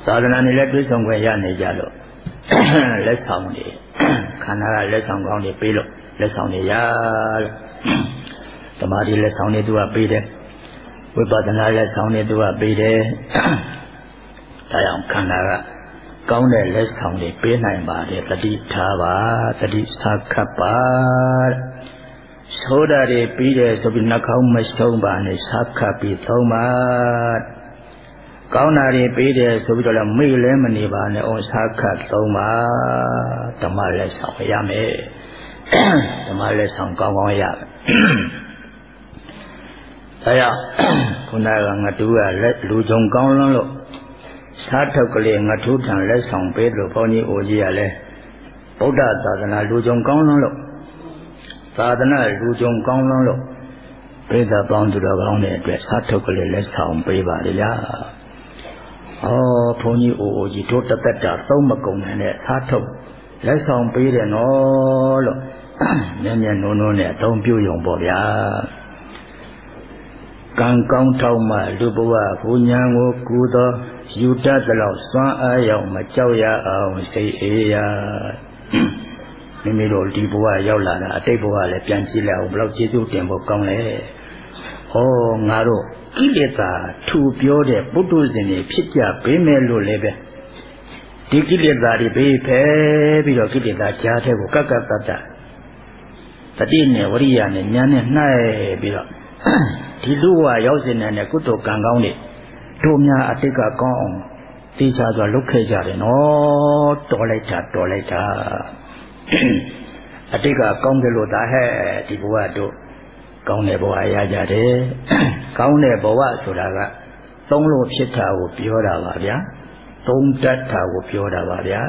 သာသနာနဲ့လည်းတွေ့ဆုံခွင့်ရနေကြလို့လက်ဆောင်တွေခန္ဓာကလက်ဆောင်ကောင်းတွေပေးလို့လက်ဆောင်တွေရလို့သမာဓိလက်ဆောင်တွေသူကပေးတယ်ဝိပဿနာလက်ဆောင်တွေသူကပေးတယ်ဒါကြောင့်ခန္ဓာကကောင်းတဲ့လက်ဆောင်တွေပေးနိုင်ပါတယ်တတိထားပါတတိစာခတ်ပါသောတာတွေပြီးတယ်ဆိုပြီးနှာခေါင်းမဆုံးပါနဲ့စာခတ်ပြီးသုံးပါကောင်းတာတွေပြီးတယ်ဆိုပြီးတော့လည်းမေ့လဲမနေပါနဲ့ဩစာခတ်သုံးပါဓမ္မလက်ဆောင်ရမယ်ဓမ္မလက်ဆောင်ကောင်းကောင်းရမယ်ဒါကြောင့်ခုနကငတူးကလက်လူကြုံကောင်းလွန်းလို့စားထုတ်ကလေးငထူးထံလက်ဆောင်ပေးလို့ဘုန်းကြီးအိုကြီးကလည်းဗုဒ္ဓသာသနာလူကြုံကောင်းလွန်းလို့သာသနာလူကြုံကောင်းလွန်းလို့ပြိဿပေါင်းသူတော်ကောင်းတဲ့အတွက်စားထုတ်ကလေးလက်ဆောင်ပေးပါလေလားဩဘုန်းကြီးအိုအိုကြီးတို့တသက်တာသုံးမကုန်နိုင်တဲ့စားထုတ်လက်ဆောင်ပေးတယ်နော်လို့မျက်မျက်နှုံးနှုံးနဲ့အသုံးပြုရုံပေါ့ဗျာကံကောင်းထောက်မှလူဘဝဘူညာကိုကူသောယူတတ်သလောက်စွမ်းအားရောက်မကြောက်ရအောင်စိတ်အေးရမိမိတို့ဒီဘဝရောက်လာတာအတိတ်ဘဝလည်းပြန်ကြည့်လိုက်အောင်ဘယ်လောက်ကျေးဇူးတင်ဖို့ကောင်းလဲဟောငါတို့ကိလေသာထူပြောတဲ့ပုထုဇဉ်တွေဖြစ်ကြပေးမယ်လို့လည်းပဲဒီကိလေသာတွေပေးဖယ်ပြီးတော့ကိလေသာကြားတဲ့ကိုကကတတ္တတတိနဲ့ဝရိယနဲ့ဉာဏ်နဲ့နှိုက်ပြီးတော့ဒီလူဝရောက်စင်တဲ့ကုသိုလ်ကံကောင်းတွေတို့များအတိတ်ကကောင်းအောင်သိချစွာလုပ်ခဲ့ကြတယ်နော်တော်လိုက်တာတော်လိုက်တာအတိတ်ကကောင်းတယ်လို့ဒါဟဲ့ဒီဘဝတို့ကောင်းတဲ့ဘဝရကြတယ်ကောင်းတဲ့ဘဝဆိုတာကသုံးလို့ဖြစ်တာကိုပြောတာပါဗျာသုံးတတ်တာကိုပြောတာပါဗျာ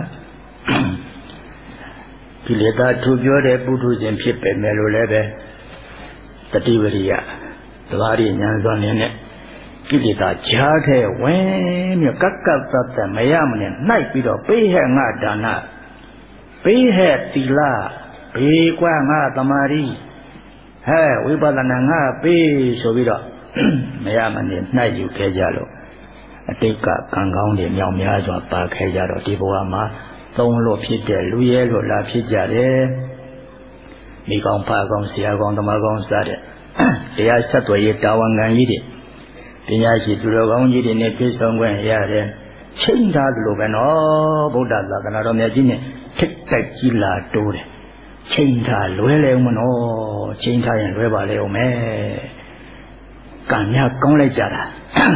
ကိလေသာထူပြောတဲ့ပုထုဇဉ်ဖြစ်ပေမဲ့လို့လည်းပဲတတိဝရိယသဘာဝဉာဏ်စွမ်းနဲ့ကိလေသာကြားထဲဝင်မြကကတတ္တမရမနဲ့နှိုက်ပြီးတော့ပေးဟဲ့ငါဒါနပေးဟဲ့သီလဘေးကွာငါသမာဓိဟဲ့ဝိပဿနာငါပေးဆိုပြီးတော့မရမနဲ့နှိုက်ယူခဲ့ကြလို့အတိတ်ကကံကောင်းတွေမြောက်များစွာပါခဲ့ကြတော့ဒီဘဝမှာသုံးလို့ဖြစ်တဲ့လူရဲလို့လာဖြစ်ကြတယ်မိကောင်းဖကောင်းဆရာကောင်းသမားကောင်းစတဲ့တရားဆက်သွယ်ရေးတာဝန်ခံကြီးတွေပညာရှိသူတော်ကောင်းကြီးတွေနဲ့ပြည့်စုံခွင့်ရတယ်ချိန်ထားသလိုပဲနော်ဗုဒ္ဓသာသနာတော်မြတ်ကြီးနဲ့ထိတ်တိုက်ကြီးလာတိုးတယ်ချိန်ထားလွဲလဲဦးမနော်ချိန်ထားရင်လွဲပါလေဦးမယ်ကံများကောင်းလိုက်ကြတာ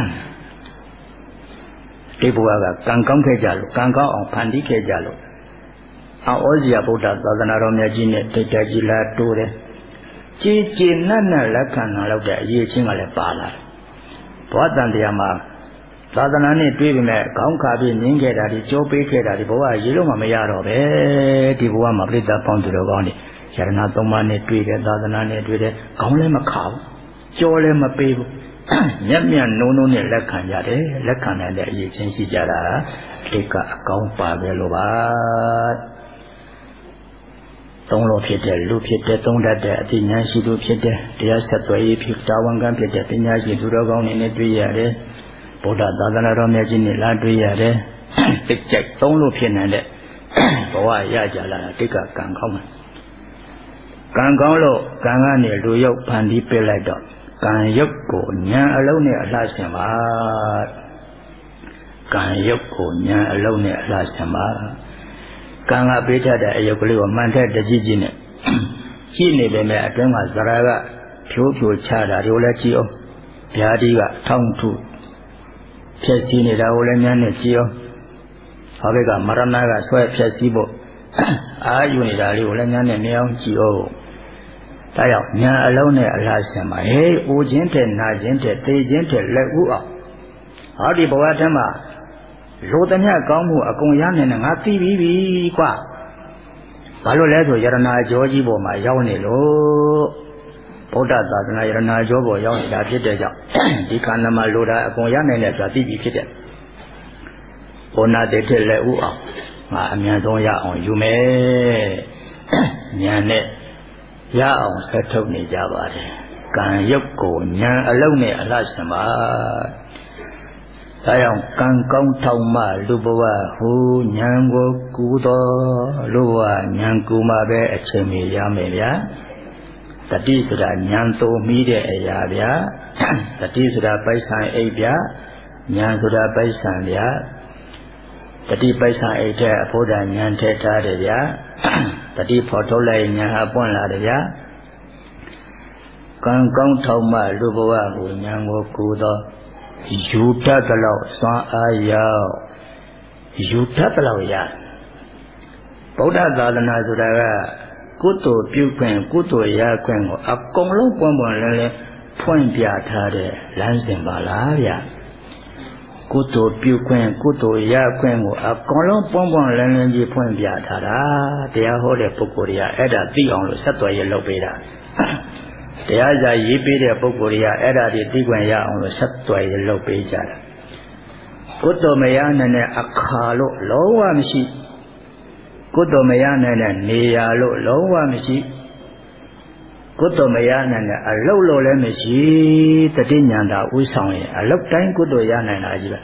ဒီဘုရားကကံကောင်းခဲ့ကြလို့ကံကောင်းအောင်ဖန်တီးခဲ့ကြလို့အောဩဇိယဗုဒ္ဓသာသနာတော်မြတ်ကြီးနဲ့ထိတ်တိုက်ကြီးလာတိုးတယ်ကြည်ကြည်နတ်နတ်လက်ခံလာတော့တဲ့အရေးချင်းကလည်းပါလာတယ်ဘဝတန်တရားမှာသာသနာနဲ့တွေ့ပြီမဲ့ခေါင်းခါပြီးနင်းခဲ့တာဒီကြောပေးခဲ့တာဒီဘဝရေလုံးမှမရတော့ပဲဒီဘဝမှာပြိတ္တာပေါင်းသူတော်ကောင်းတွေယရဏသုံးပါးနဲ့တွေ့တယ်သာသနာနဲ့တွေ့တယ်ခေါင်းလည်းမခါဘူးကြောလည်းမပေးဘူးမျက်မျက်နှုံးနှုံးနဲ့လက်ခံကြတယ်လက်ခံနိုင်တဲ့အရေးချင်းရှိကြတာတိတ်ကအကောင်းပါပဲလို့ပါသုံးလို့ဖြစ်တဲ့လူဖြစ်တဲ့သုံးတတ်တဲ့အသိဉာဏ်ရှိသူဖြစ်တဲ့တရားဆက်သွယ်ရေးဖြစ်တာဝန်ခံဖြစ်တဲ့ပညာရှိသူတော်ကောင်းတွေနဲ့တွေ့ရတယ်ဗုဒ္ဓသာသနာတော်မြတ်ကြီးနဲ့လာတွေ့ရတယ်တိတ်ကြိုက်သုံးလို့ဖြစ်နိုင်တဲ့ဘဝရကြလာတာတိတ်ကကံကောင်းတယ်ကံကောင်းလို့ကံကနေလူရုပ်ဖန်တီးပေးလိုက်တော့ကံရုပ်ကိုဉာဏ်အလုံးနဲ့အလှဆင်ပါကံရုပ်ကိုဉာဏ်အလုံးနဲ့အလှဆင်ပါကံကပေးတတ်တဲ့အယုတ်ကလေးကိုမှန်တဲ့တကြီးကြီးနဲ့ကြည့်နေပေမဲ့အတွင်းမှာဇရာကဖြိုးဖြိုးချတာတွေကိုလည်းကြည့်အောင်ဗျာဒီကထောင်းထုဖြည့်စည်းနေတာကိုလည်းများနဲ့ကြည့်အောင်ဟောဘက်ကမရဏကဆွဲဖြည့်စည်းဖို့အာယူနေတာလေးကိုလည်းများနဲ့မြင်အောင်ကြည့်အောင်ဒါကြောင့်ညာအလုံးနဲ့အလားဆင်ပါဟေးအိုခြင်းတဲ့နာခြင်းတဲ့သေခြင်းတဲ့လက်ဥအောင်ဟောဒီဘဝထဲမှာလိုသမျှကောင်းမှုအကုန်ရနိုင်တယ်ငါသိပြီးပြီကွာဘာလို့လဲဆိုယရနာကြောကြီးပေါ်မှာရောက်နေလို့ဗုဒ္ဓသာသနာယရနာကြောပေါ်ရောက်နေတာဖြစ်တဲ့ကြောင့်ဒီခန္ဓာမှာလိုတာအကုန်ရနိုင်တယ်ဆိုတာသိပြီဖြစ်တယ်ဘုနာတိတဲ့လက်ဥအောင်ငါအမြန်ဆုံးရအောင်ယူမယ်ဉာဏ်နဲ့ရအောင်ဆက်ထုတ်နေကြပါတယ်ကံရုပ်ကိုဉာဏ်အလုံးနဲ့အလှဆင်ပါဒါကြောင့်ကံကောင်းထောက်မှလူဘဝဟူဉာဏ်ကိုကူတော်လူဘဝဉာဏ်ကူမှပဲအချိန်မီရမယ်ဗျာတတိဆိုတာဉာဏ်သို့မိတဲ့အရာဗျာတတိဆိုတာပိုက်ဆံအိတ်ဗျာဉာဏ်ဆိုတာပိုက်ဆံဗျာတတိပိုက်ဆံအိတ်တဲ့အဖို့ဒါဉာဏ်ထည့်ထားတယ်ဗျာတတိဖော်ထုတ်လိုက်ဉာဏ်ဟာပွင့်လာတယ်ဗျာကံကောင်းထောက်မှလူဘဝဟူဉာဏ်ကိုကူတော်ယူတတ်သလောက်စွမ်းအားရောက်ယူတတ်သလောက်ရဗုဒ္ဓသာသနာဆိုတာကကုသိုလ်ပြုခွင့်ကုသိုလ်ရခွင့်ကိုအကုန်လုံးပွင့်ပွင့်လင်းလင်းဖွင့်ပြထားတဲ့လမ်းစဉ်ပါလားဗျကုသိုလ်ပြုခွင့်ကုသိုလ်ရခွင့်ကိုအကုန်လုံးပွင့်ပွင့်လင်းလင်းကြီးဖွင့်ပြထားတာတရားဟောတဲ့ပုဂ္ဂိုလ်တွေကအဲ့ဒါသိအောင်လို့ဆက်သွယ်ရလုပ်ပေးတာတရားစာရေးပေးတဲ့ပုဂ္ဂိုလ်တွေကအဲ့ဒါတွေသိခွင့်ရအောင်လို့ဆက်သွယ်ရလုပ်ပေးကြတာကုသိုလ်မရနိုင်တဲ့အခါလို့လုံးဝမရှိကုသိုလ်မရနိုင်တဲ့နေရာလို့လုံးဝမရှိကုသိုလ်မရနိုင်တဲ့အလုတ်လို့လည်းမရှိတတိညာတာဥဆောင်ရင်အလုတ်တိုင်းကုသိုလ်ရနိုင်တာကြီးပဲ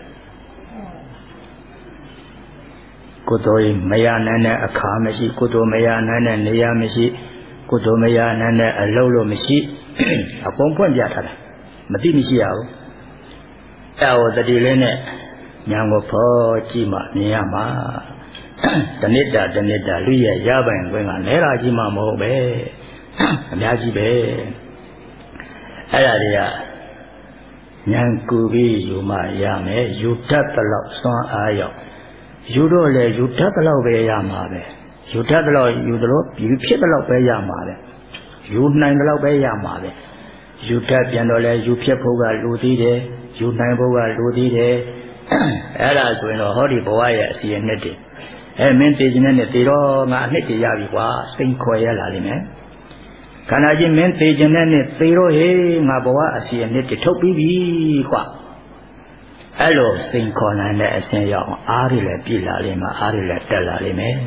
ကုသိုလ်မရနိုင်တဲ့အခါမရှိကုသိုလ်မရနိုင်တဲ့နေရာမရှိကုသိုလ်မရနိုင်တဲ့အလုံးလို့မရှိအကုန်ဖွင့်ပြထားတာမသိမရှိရဘူးအဲဟောတတိလေးနဲ့ညာကိုဖော်ကြည့်မှမြင်ရမှာတဏိတတဏိတလူရဲ့ရပိုင်ခွင့်ကလဲတာကြီးမှမဟုတ်ပဲအများကြီးပဲအဲ့ဒါတွေကဉာဏ်ကူပြီးယူမှရမယ်ယူတတ်တဲ့လောက်စွမ်းအားရောက်ယူတော့လေယူတတ်တဲ့လောက်ပဲရမှာပဲယူတတ်တဲ့လောက်ယူတယ်လို့ယူဖြစ်တဲ့လောက်ပဲရမှာပဲယူနိုင်တဲ့လောက်ပဲရမှာပဲယူတတ်ပြန်တော့လေယူဖြစ်ဖို့ကလူသေးတယ်ယူနိုင်ဖို့ကလူသေးတယ်အဲ့ဒါဆိုရင်တော့ဟောဒီဘဝရဲ့အစီအနှစ်တွေအဲမင်းသိခြင်းနဲ့သိတော့ငါအနှစ်တည်းရပြီကွာစိတ်ခေါ်ရလာလိမ့်မယ်ခန္ဓာကြီးမင်းသိခြင်းနဲ့သိတော့ဟေးငါဘဝအစီအနှစ်တည်းထုတ်ပြီးပြီကွာအဲ့လိုစိတ်ခေါ်နိုင်တဲ့အစဉ်ရောက်အားရလည်းပြည့်လာလိမ့်မယ်အားရလည်းတက်လာလိမ့်မယ်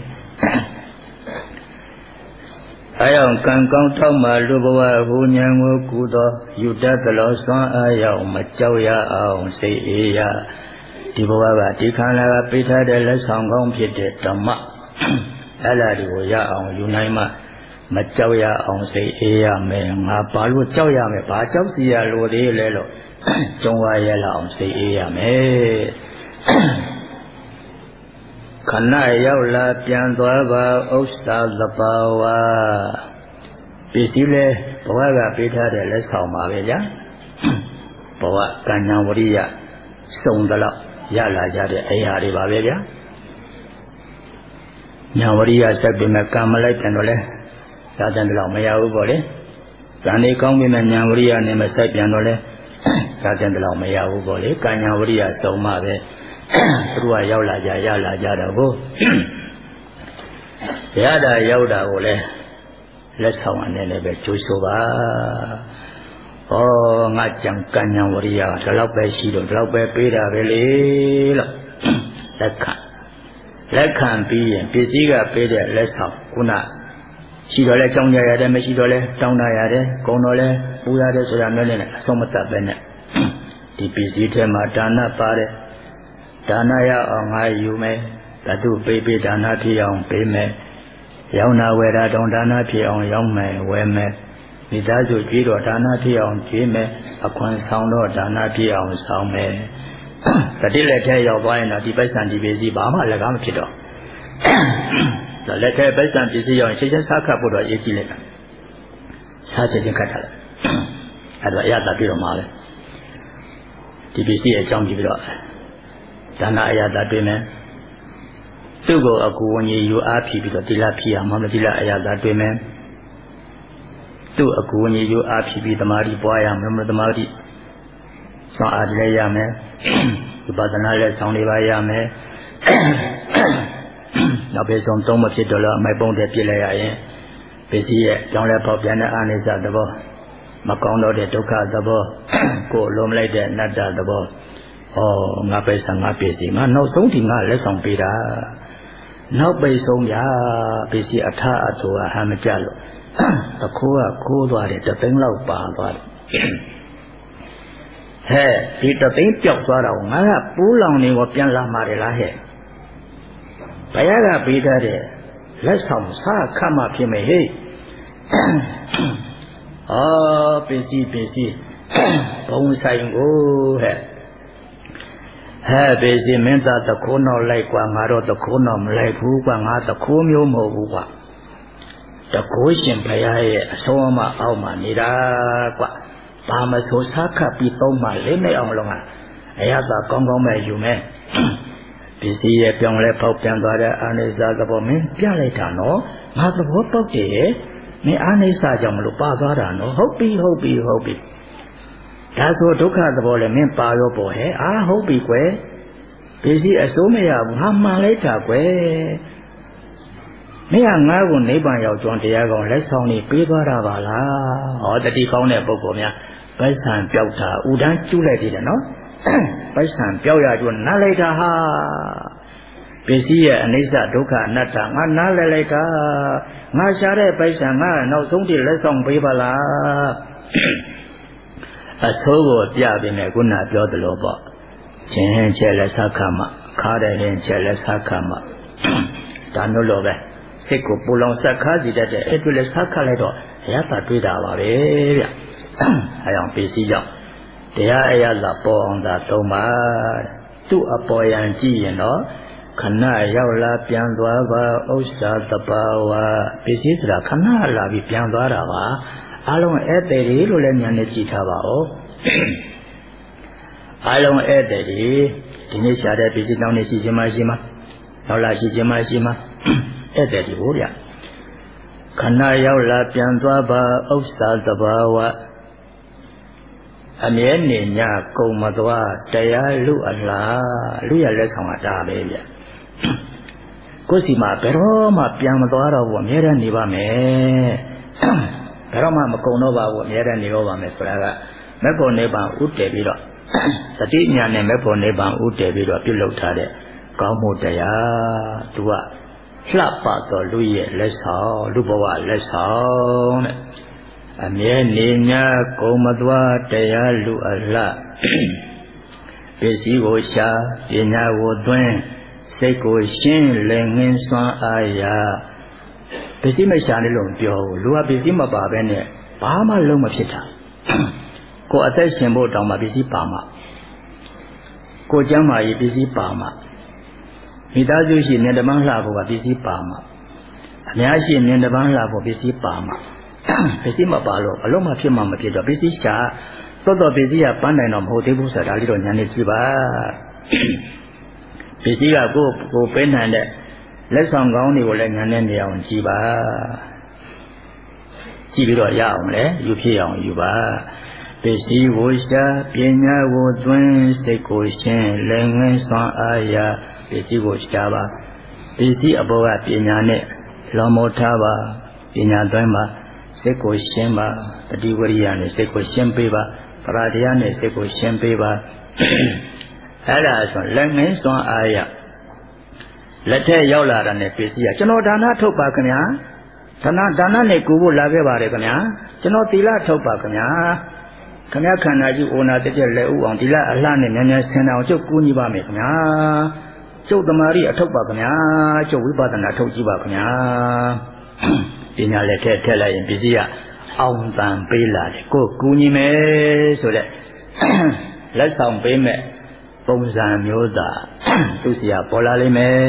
အဲကြောင့်ကံကောင်းထောက်မှလူဘဝဟူဉာဏ်ကိုကူသောယူတတ်သလိုစွမ်းအားရောက်မကြောက်ရအောင်စိတ်အေးရဒီဘဝကဒီခန္ဓာကပိထားတဲ့လက်ဆောင်ကောင်းဖြစ်တဲ့ဓမ္မအဲ့ဒါတွေကိုရအောင်ယူနိုင်မှမကြောက်ရအောင်စိတ်အေးရမယ်ငါဘာလို့ကြောက်ရမယ်ဘာကြောက်စီရလို့သေးလဲလို့ကြုံရရလောက်အောင်စိတ်အေးရမယ်ခဏရောက်လာပြန်သွားပါဥစ္စာသဘာဝပစ္စည်းလဲဘဝကပိထားတဲ့လက်ဆောင်ပါပဲဗျာဘဝကဉ္ဏဝရိယစုံသလောက်ရလာကြတဲ့အရာတွေပါပဲဗျာညာဝရိယဆက်ပြီးမှကံမလိုက်ပြန်တော့လဲသာတန်တော့မရဘူးပေါ့လေဇာနေကောင်းပြီးမှညာဝရိယနဲ့မဆက်ပြန်တော့လဲသာတန်တော့မရဘူးပေါ့လေကံညာဝရိယစုံမှပဲသူတို့ကရောက်လာကြရလာကြတော့ကိုရတာရောက်တာကိုလဲလက်ဆောင်အနေနဲ့ပဲကျိုးဆိုပါဩငါကြံကံညာဝရိယဒီလောက်ပဲရှိတော့ဒီလောက်ပဲပေးတာပဲလေလို့လက်ခံလက်ခံပြီးရင်ပစ္စည်းကပေးတဲ့လက်ဆောင်ခုနရှိတော့လဲကြောင်းကြရတယ်မရှိတော့လဲတောင်းတရတယ်ဂုံတော့လဲပူရတယ်ဆိုတာမျိုးနဲ့အဆုံးမတတ်ပဲနဲ့ဒီပစ္စည်းထဲမှာဒါနပါတယ်ဒါနရအောင်ငါယူမယ်ဓာတုပေးပေးဒါနဖြစ်အောင်ပေးမယ်ရောင်းနာဝယ်တာတောင်းဒါနဖြစ်အောင်ရောင်းမယ်ဝယ်မယ်မိသားစုကြွေးတော့ဒါနဖြစ်အောင်ကြွေးမယ်အခွန်ဆောင်တော့ဒါနဖြစ်အောင်ဆောင်မယ်တတိလက်ထဲရောက်သွားရင်တော့ဒီပိုက်ဆံဒီပစ္စည်းဘာမှလည်းကားမဖြစ်တော့လက်ထဲပိုက်ဆံပစ္စည်းရောက်ရင်ချက်ချက်စားခတ်ဖို့တော့ရေးကြည့်လိုက်တာစားချက်ချင်းခတ်ထားတယ်အဲ့တော့အရသာပြတော့မှာပဲဒီပစ္စည်းအကြောင်းကြည့်ပြီးတော့ဒါနအရသာတွေ့မယ်သူ့ကိုအကူဝင်ကြီးယူအားဖြီးပြီးတော့တိလဖြီးရမှာမတိလအရသာတွေ့မယ်သူ့အကူဝင်ကြီးယူအားဖြီးပြီးသမာဓိပွားရမှာမသမာဓိစောင့်အားလည်းရမယ်ဝိပဿနာလည်းဆောင်နေပါရမယ်နောက်ပဲဆုံးသုံးမဖြစ်တော့လို့အမိုက်ပုံးတဲ့ပြစ်လိုက်ရရင်ပစ္စည်းရဲ့ကြောင်းလဲပေါက်ပြန်တဲ့အာနိစ္စသဘောမကောင်းတော့တဲ့ဒုက္ခသဘောကိုယ်လုံးလိုက်တဲ့အနတ္တသဘောဩငါပဲဆံငါပစ္စည်းငါနောက်ဆုံးဒီငါလက်ဆောင်ပေးတာနောက်ပိတ်ဆုံးရပစ္စည်းအထအထူအဟမကြလို့တခိုးကခိုးသွားတယ်တသိန်းလောက်ပါသွားတယ် Heh, di tepi piok suara ngah pulang ni gua pian lah mari lah he. Bayaga beda deh. Lesam sa kama pime he. Oh, besi besi. Bông xanh ngô he. He besi minta ta khô nào lại qua ngã rồi ta khô nào lại phú qua ngã ta khô miêu mồ phú qua. Ta khô xin phải hay số mà ao mà đi ra qua. Bà mà số sát khắp bị tông mà lấy mấy ông lòng à. Ấy ta con con mẹ dù mẹ. Besi ye piang lại phao piang qua đây anh ấy ra cái bộ mình piang lại thằng nó. Ngã ta hốt bốc thế. Mấy anh ấy xa chồng lúc ba ra thằng nó hốt bi hốt bi hốt bi. Đã số đúc khá ta bộ là mình bao nhiêu bộ hè. À hốt bi quê. Besi ở số mấy à ham mà lấy trả quê. Mấy anh ngã của nấy bạn giàu chọn thì còn lấy xong thì biết qua ra vào là họ đã đi con này bộ của mình bây sản biểu thả u đán chú lại thì là nó bây sản biểu ya chuẩn nã lấy ra ha bây giờ anh ấy ra đâu cả nã thằng anh nã lấy lấy ra ngã xa đấy bây sản ngã nó sống thì lấy xong biết vào là à số của bia bên này cũng nã biểu được lo bỏ trên trên là sao cả mà khá đấy trên trên là sao cả mà ta nói lo vậy cái cổ bù long sát khá gì đấy đấy, cái là sát khá lại đó, hay là đối đảo vào đấy, hay là bị gì đó, đấy hay là bỏ ông ta đâu mà, tu ở bỏ yang chi vậy đó, khán giả yêu là biến hóa và ấu sa tập và bị gì đó khán giả là bị biến hóa đó và, alo ở đây đi rồi lên nhà này chỉ thà vào, alo ở đây đi, thì này sao đấy bị gì nào này chỉ mà chỉ mà, nào là chỉ mà chỉ mà. Ở đây thì vô呀，看那要来变做吧，欧沙的吧哇，啊年年呀，够么多，这呀路啊啦，路呀来上啊大呗呀，可是嘛，别罗嘛变么多了，我没人你吧没，别罗嘛么够那吧，我没人你吧没出来个，没过那帮乌这边了，这几年呢没过那帮乌这边了，比老他的，搞么的呀，对啊。လှပတော်လူရဲ့လက်ဆောင်လူဘဝလက်ဆောင်တဲ့အမြဲနေညာကုံမသွားတရားလူအလှပစ္စည်းကိုရှာပညာကိုသွင်းစိတ်ကိုရှင်းလည်ငင်းစွမ်းအားရပစ္စည်းမရှာနေလို့ပြောဘူးလူကပစ္စည်းမပါဘဲနဲ့ဘာမှလုံးမဖြစ်တာကိုယ်အသက်ရှင်ဖို့တောင်မှပစ္စည်းပါမှာကိုယ်ကျမ်းမာရေးပစ္စည်းပါမှာမိသားစုရှိနေတပန်းလှဖို့ကပစ္စည်းပါမှာအများရှိနေတပန်းလှဖို့ပစ္စည်းပါမှာပစ္စည်းမပါလို့အလုံးမဖြစ်မှမဖြစ်တော့ပစ္စည်းရှာတော်တော်ပစ္စည်းကပန်းနိုင်တော့မဟုတ်သေးဘူးဆိုတာဒါလေးတော့ညာနေကြည့်ပါပစ္စည်းကကိုယ်ကိုပေးနိုင်တဲ့လက်ဆောင်ကောင်းတွေကိုလည်းညာနေနေအောင်ကြည့်ပါကြည့်ပြီးတော့ရအောင်လေယူဖြစ်အောင်ယူပါပစ္စည်းကိုရှာပညာကိုသွင်းစိတ်ကိုရှင်းလည်းငင်းစွမ်းအားရပစ္စည်းကိုရှာပါပစ္စည်းအပေါ်ကပညာနဲ့လောမောထားပါပညာသွင်းပါစိတ်ကိုရှင်းပါပฏิဝရိယနဲ့စိတ်ကိုရှင်းပေးပါပရာတရားနဲ့စိတ်ကိုရှင်းပေးပါအဲ့ဒါဆိုလက်ငင်းစွမ်းအားရလက်ထက်ရောက်လာတာနဲ့ပစ္စည်းကကျွန်တော်ဒါနထုတ်ပါခင်ဗျာဒါနဒါနနဲ့ကူဖို့လာခဲ့ပါတယ်ခင်ဗျာကျွန်တော်သီလထုတ်ပါခင်ဗျာခင်ဗျာခန္ဓာကြီးအိုနာတက်တက်လက်ဥအောင်ဒီလအလှနဲ့မြန်မြန်ဆင်းအောင်ကျုပ်ကူညီပါမယ်ခင်ဗျာကျုပ်သမารိအထုတ်ပါခင်ဗျာကျုပ်ဝိပဿနာထုတ်ကြည့်ပါခင်ဗျာပညာလက်ထက်ထက်လိုက်ရင်ပစ္စည်းကအောင်တန်ပေးလာတယ်ကိုကူညီမယ်ဆိုတဲ့လက်ဆောင်ပေးမဲ့ပုံစံမျိုးသာသူစီကပေါ်လာလိမ့်မယ်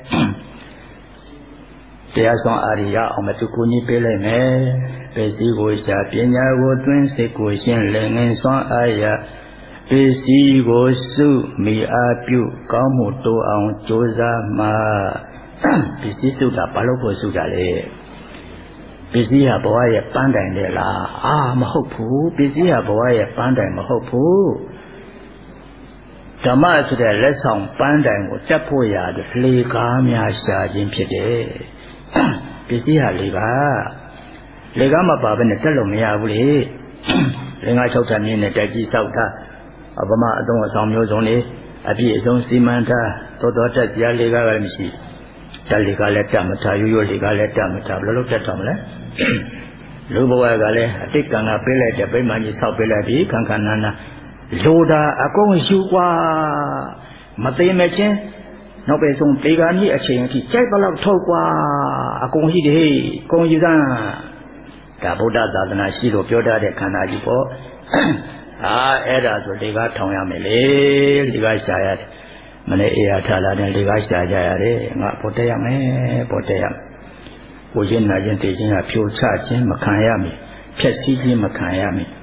တရားဆောင်အာရိယအောင်မသူကူညီပေးလိုက်မယ်ပစ္စည်းကိုရှာပညာကိုသွင်းစိတ်ကိုရှင်းလည်ငင်းစွမ်းအားရပစ္စည်းကိုစုမိအားပြုကောင်းမှုတိုးအောင်ကြိုးစားမှပစ္စည်းစုတာဘာလို့ဖို့စုတာလဲပစ္စည်းဟာဘဝရဲ့ပန်းတိုင်လေလားအာမဟုတ်ဘူးပစ္စည်းဟာဘဝရဲ့ပန်းတိုင်မဟုတ်ဘူးဓမ္မဆိုတဲ့လက်ဆောင်ပန်းတိုင်ကိုတက်ဖို့ရတယ်လေကားများရှာခြင်းဖြစ်တယ်ပစ္စည်းဟာလေကားလေကားမပါဘဲနဲ့တက်လို့မရဘူးလေလင်္ကာ၆ထပ်မြင်းနဲ့တက်ကြီးစောက်တာအပမအသုံးအဆောင်မျိုးစုံလေးအပြည့်အစုံစီမံထားတော်တော်တက်ကြလေကားကလည်းမရှိတက်လေကားလည်းတက်မထားရိုးရိုးလေကားလည်းတက်မထားဘယ်လိုလုပ်တက်တော့မလဲလူဘဝကလည်းအတိတ်ကံကပေးလိုက်တဲ့ဗိမာန်ကြီးဆောက်ပေးလိုက်ပြီးခံခံနာနာ罗达阿公修瓜，没得没钱，那边从北干你而且去再把那头瓜阿公修的嘿，公修上，大布达达的那西罗表达的看那一波，啊，挨着说这个同样没嘞，这个啥呀？没嘞，哎呀，他那的这个啥呀嘞？我不这样哎，不这样。我现那件对象啊，票差钱没看呀没，票西钱没看呀没。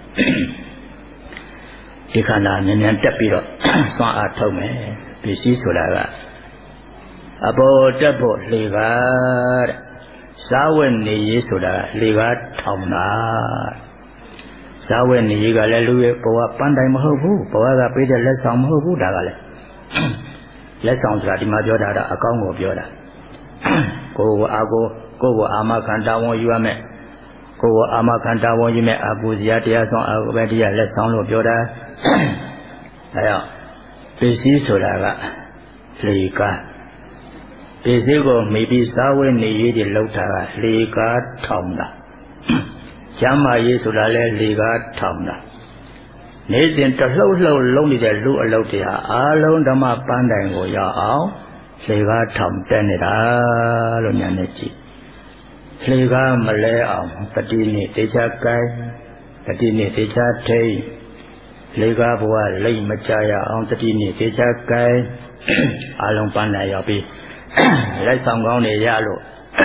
你看那年年特别了，双阿头没，必须出来了。阿婆这婆那个，稍微你也出来，那个痛啦。稍微你一个来路也不话半代没好不，不话个别的来上没好不大个嘞。来上出来的嘛表达的，阿讲我表达。哥哥阿哥，哥哥阿妈看大王有没？哥哥阿妈看大王有没？阿姑子呀，第二双阿哥别的呀来上路表达。哎呀，必须出来了，离家。必须个没比稍微你一点路差啊，离家痛了。家嘛也出来了，离家痛了。你见这路路路里的路路的啊，阿龙他妈搬来我要熬，离家痛真的啦，老娘的记。离家没来熬，这地呢得下盖，这地呢得下推。离家不话累没家呀，昂这地呢得下盖，阿龙搬来要比来上岗的呀路。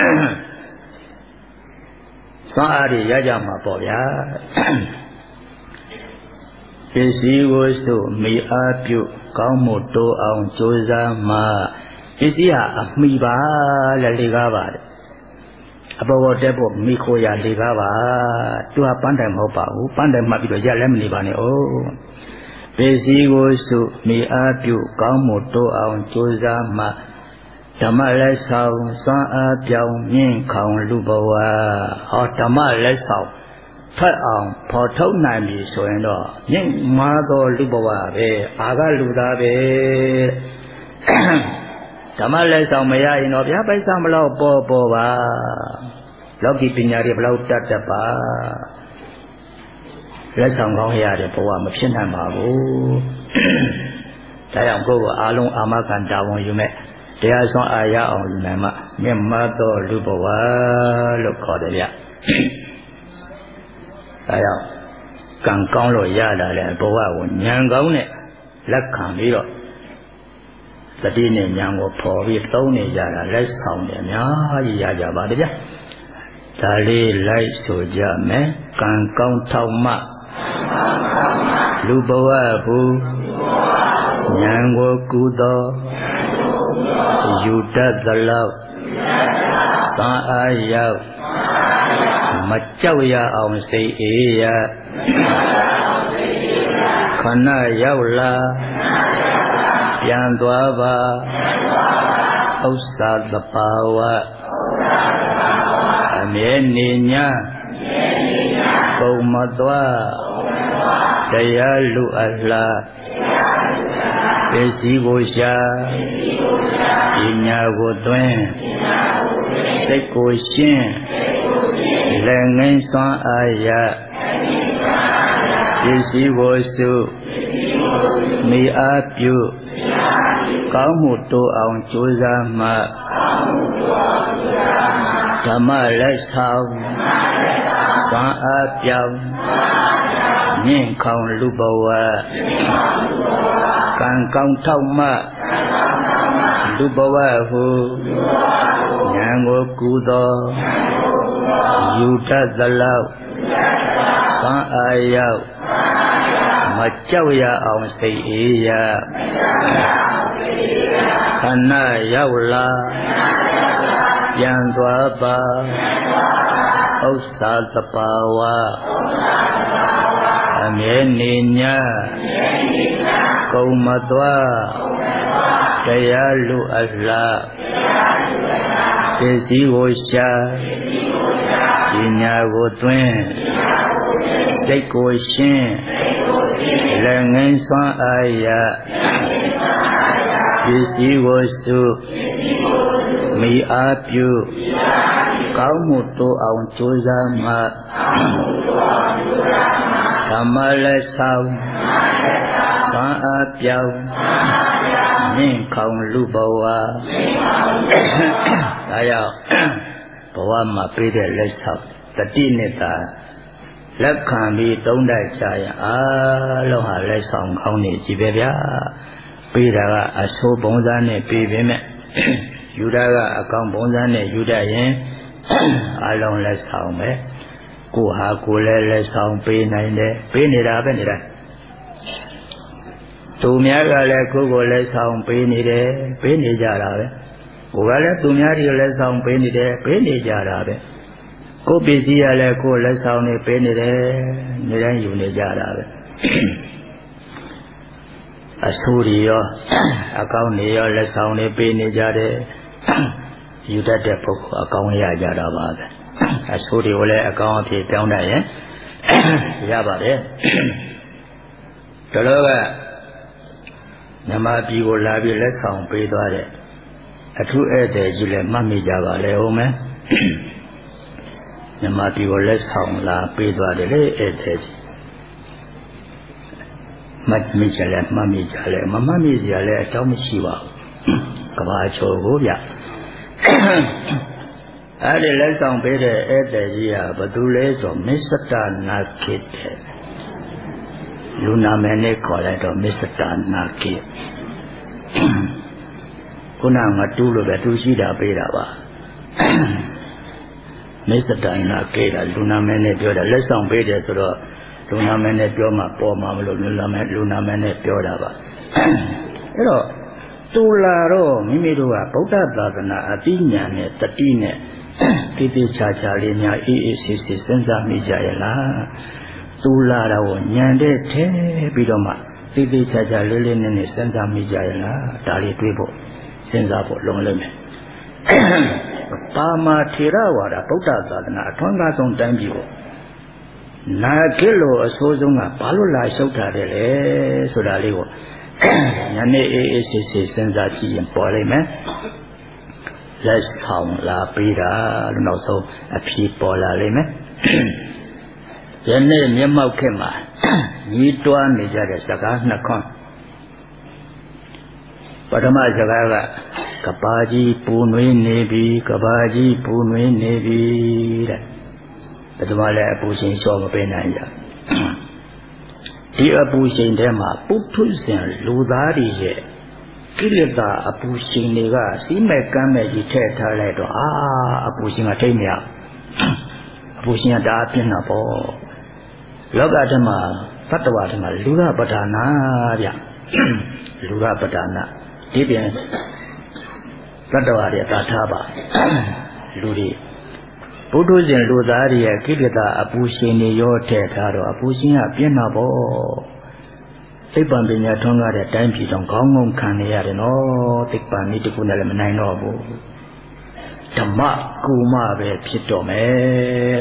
上阿的也叫嘛保呀，必须我说没阿表搞木多昂做啥嘛？必须啊没吧来离家吧的，阿婆我这不没可呀离家吧，都阿搬来冇吧，我搬来嘛比较家来没吧呢哦。必须我说没阿表搞木多昂做啥嘛？ဓမ္မလက်ဆောင်စွမ်းအားပြောင်းမြင့်ခေါင်လူဘဝဟောဓမ္မလက်ဆောင်ဖတ်အောင်ဖော်ထုတ်နိုင်ပြီဆိုရင်တော့မြင့်မားသောလူဘဝပဲအာကလူသားပဲဓမ္မလက်ဆောင်မရရင်တော့ဗျာပိုက်ဆံဘလောက်ပေါ်ပေါ်ပါလောကီပညာတွေဘလောက်တတ်တတ်ပါလက်ဆောင်ကောင်းရတဲ့ဘဝမဖြစ်နိုင်ပါဘူးဒါကြောင့်ကိုယ်ကအားလုံးအာမခံတာဝန်ယူမဲ့တရားဆောင်အာရအောင်လူနိုင်မှမြတ်မသောလူဘဝလို့ခေါ်တယ်ဗျ။ဒါကြောင့်ကံကောင်းလို့ရလာတဲ့ဘဝကိုဉာဏ်ကောင်းနဲ့လက်ခံပြီးတော့သတိနဲ့ဉာဏ်ကိုဖော်ပြီးသုံးနေကြတာလက်ဆောင်တယ်အများကြီးရကြပါတယ်ဗျာ။ဒါလေးလိုက်ဆိုကြမယ်။ကံကောင်းထောက်မှလူဘဝဘူးဉာဏ်ကိုကူသောယူတတ်သလောက်သံအားရောက်မကြောက်ရအောင်စိတ်အေးရခဏရောက်လာပြန်သွားပါဥစ္စာသဘာဝအမြဲနေ냐ပုံမသွားတရားလူအလားပစ္စည်းကိုရှာပညာကိုသွင်းစိတ်ကိုရှင်းလက်ငင်းစွမ်းအားရပစ္စည်းကိုစုမိအားပြုကောင်းမှုတိုးအောင်ကြိုးစားမှဓမ္မလက်ဆောင်စွမ်းအားပြောင်းမြင့်ခေါင်လူဘဝကံကောင်းထောက်မှလူဘဝဟုဉာဏ်ကိုကူသောယူတတ်သလောက်သံအာရောက်မကြောက်ရအောင်စိတ်အေးရခဏရောက်လာပြန်သွားပါဥစ္စာသဘာဝအမြဲနေ냐ကုန်မသွားတရားလူအလားပစ္စည်းကိုရှာပညာကိုသွင်းစိတ်ကိုရှင်းလက်ငင်းစွမ်းအားရပစ္စည်းကိုစုမိအားပြုကောင်းမှုတိုးအောင်ကြိုးစားမှဓမ္မလက်ဆောင်ခွန်အားပြောင်းမြင့်ခေါင်လူဘဝဒါကြောင့်ဘဝမှာပေးတဲ့လက်ဆောက်တတိနဲ့သာလက်ခံပြီးသုံးတတ်ကြရင်အားလုံးဟာလက်ဆောင်ကောင်းနေကြည်ပဲဗျာပေးတာကအဆိုးပုံစံနဲ့ပေးပေမဲ့ယူတာကအကောင်ပုံစံနဲ့ယူတတ်ရင်အားလုံးလက်ဆောင်ပဲကိုဟာကိုလည်းလက်ဆောင်ပေးနိုင်တယ်ပေးနေတာပဲနေတာသူများကလည်းကိုယ်ကိုလက်ဆောင်ပေးနေတယ်ပေးနေကြတာပဲကိုယ်ကလည်းသူများတွေလက်ဆောင်ပေးနေတယ်ပေးနေကြတာပဲကိုယ်ပစ္စည်းကလည်းကိုယ်လက်ဆောင်နေပေးနေတယ်နေတိုင်းယူနေကြတာပဲအဆိုးတွေရောအကောင်းတွေရောလက်ဆောင်တွေပေးနေကြတယ်ယူတတ်တဲ့ပုဂ္ဂိုလ်အကောင်းရကြတာပါပဲအဆိုးတွေကိုလည်းအကောင်းအဖြစ်ပြောင်းတတ်ရင်ရပါတယ်ဒါတော့ကနမပြည်ကိုလာပြီးလက်ဆောင်ပေးသွားတဲ့အထူးဧည့်သည်ကြီးလည်းမှတ်မိကြပါလေဦးမယ်နမပြည်ကိုလက်ဆောင်လာပေးသွားတယ်လေဧည့်သည်ကြီးမှတ်မိကြလဲမှတ်မိကြလဲမမှတ်မိကြလဲအကြောင်းမရှိပါဘူးကဘာချိုကိုဗျအဲ့ဒီလက်ဆောင်ပေးတဲ့ဧည့်သည်ကြီးကဘသူလဲဆိုမစ္စတာနာခိတ်တဲ့လူနာမည်နဲ့ခေါ်လိုက်တော့မစ္စတာနာခိတ်ခုနကတူးလို့ပဲသူရှိတာပေးတာပါမစ္စတာနာခိတ်ကလူနာမည်နဲ့ပြောတာလက်ဆောင်ပေးတယ်ဆိုတော့လူနာမည်နဲ့ပြောမှပေါ်မှာမလို့လူနာမည်လူနာမည်နဲ့ပြောတာပါအဲ့တော့တူလာတော့မိမိတို့ကဗုဒ္ဓသာသနာအသိဉာဏ်နဲ့တတိနဲ့တိတိချာချာလေးများအေးအေးဆေးဆေးစဉ်းစားမိကြရလားတူလာတော့ဉာဏ်တဲ့ထဲပြီးတော့မှတိတိချာချာလေးလေးနက်နက်စဉ်းစားမိကြရလားဒါလေးတွေးဖို့စဉ်းစားဖို့လုံးလိမ့်မယ်ပါမာထေရဝါဒဗုဒ္ဓသာသနာအထွန်းကားဆုံးတိုင်းပြည်ကိုနာကိလို့အဆိုးဆုံးကဘာလို့လာလျှောက်တာတယ်လဲဆိုတာလေးကိုညနေအေးအေးဆေးဆေးစဉ်းစားကြည့်ရင်ပေါ်လိမ့်မယ်လက်ဆောင်လာပေးတာလို့နောက်ဆုံးအဖြေပေါ်လာလိမ့်မယ်ယနေ့မျက်မှောက်ခေတ်မှာညီးတွားနေကြတဲ့စကားနှစ်ခွန်းပထမစကားကကဘာကြီးပူနွေးနေပြီကဘာကြီးပူနွေးနေပြီတဲ့ဘယ်သူမှလည်းအပူချိန်လျှော့မပေးနိုင်ကြဒီအပူချိန်ထဲမှာပုထုဇဉ်လူသားတွေရဲ့ကိလေသာအပူချိန်တွေကစီးမဲ့ကမ်းမဲ့ကြီးထည့်ထားလိုက်တော့အာအပူချိန်ကထိတ်မရအပူချိန်ကဒါအပြင်းတာပေါ့လောကထဲမှာတတ္တဝါထဲမှာလူရပဒါနာဗျလူရပဒါနာဒီပြင်တတ္တဝါတွေသာထားပါလူတွေပုထုဇဉ်လူသားတွေရဲ့ကိလေသာအပူရှင်တွေရောထည့်ထားတော့အပူရှင်ကပြင်းတာပေါ့သိပ္ပံပညာထွန်းကားတဲ့တိုင်းပြည်တောင်ခေါင်းငုံခံနေရတယ်နော်သိပ္ပံနည်းတစ်ခုနဲ့လည်းမနိုင်တော့ဘူးဓမ္မကူမပဲဖြစ်တော့မယ်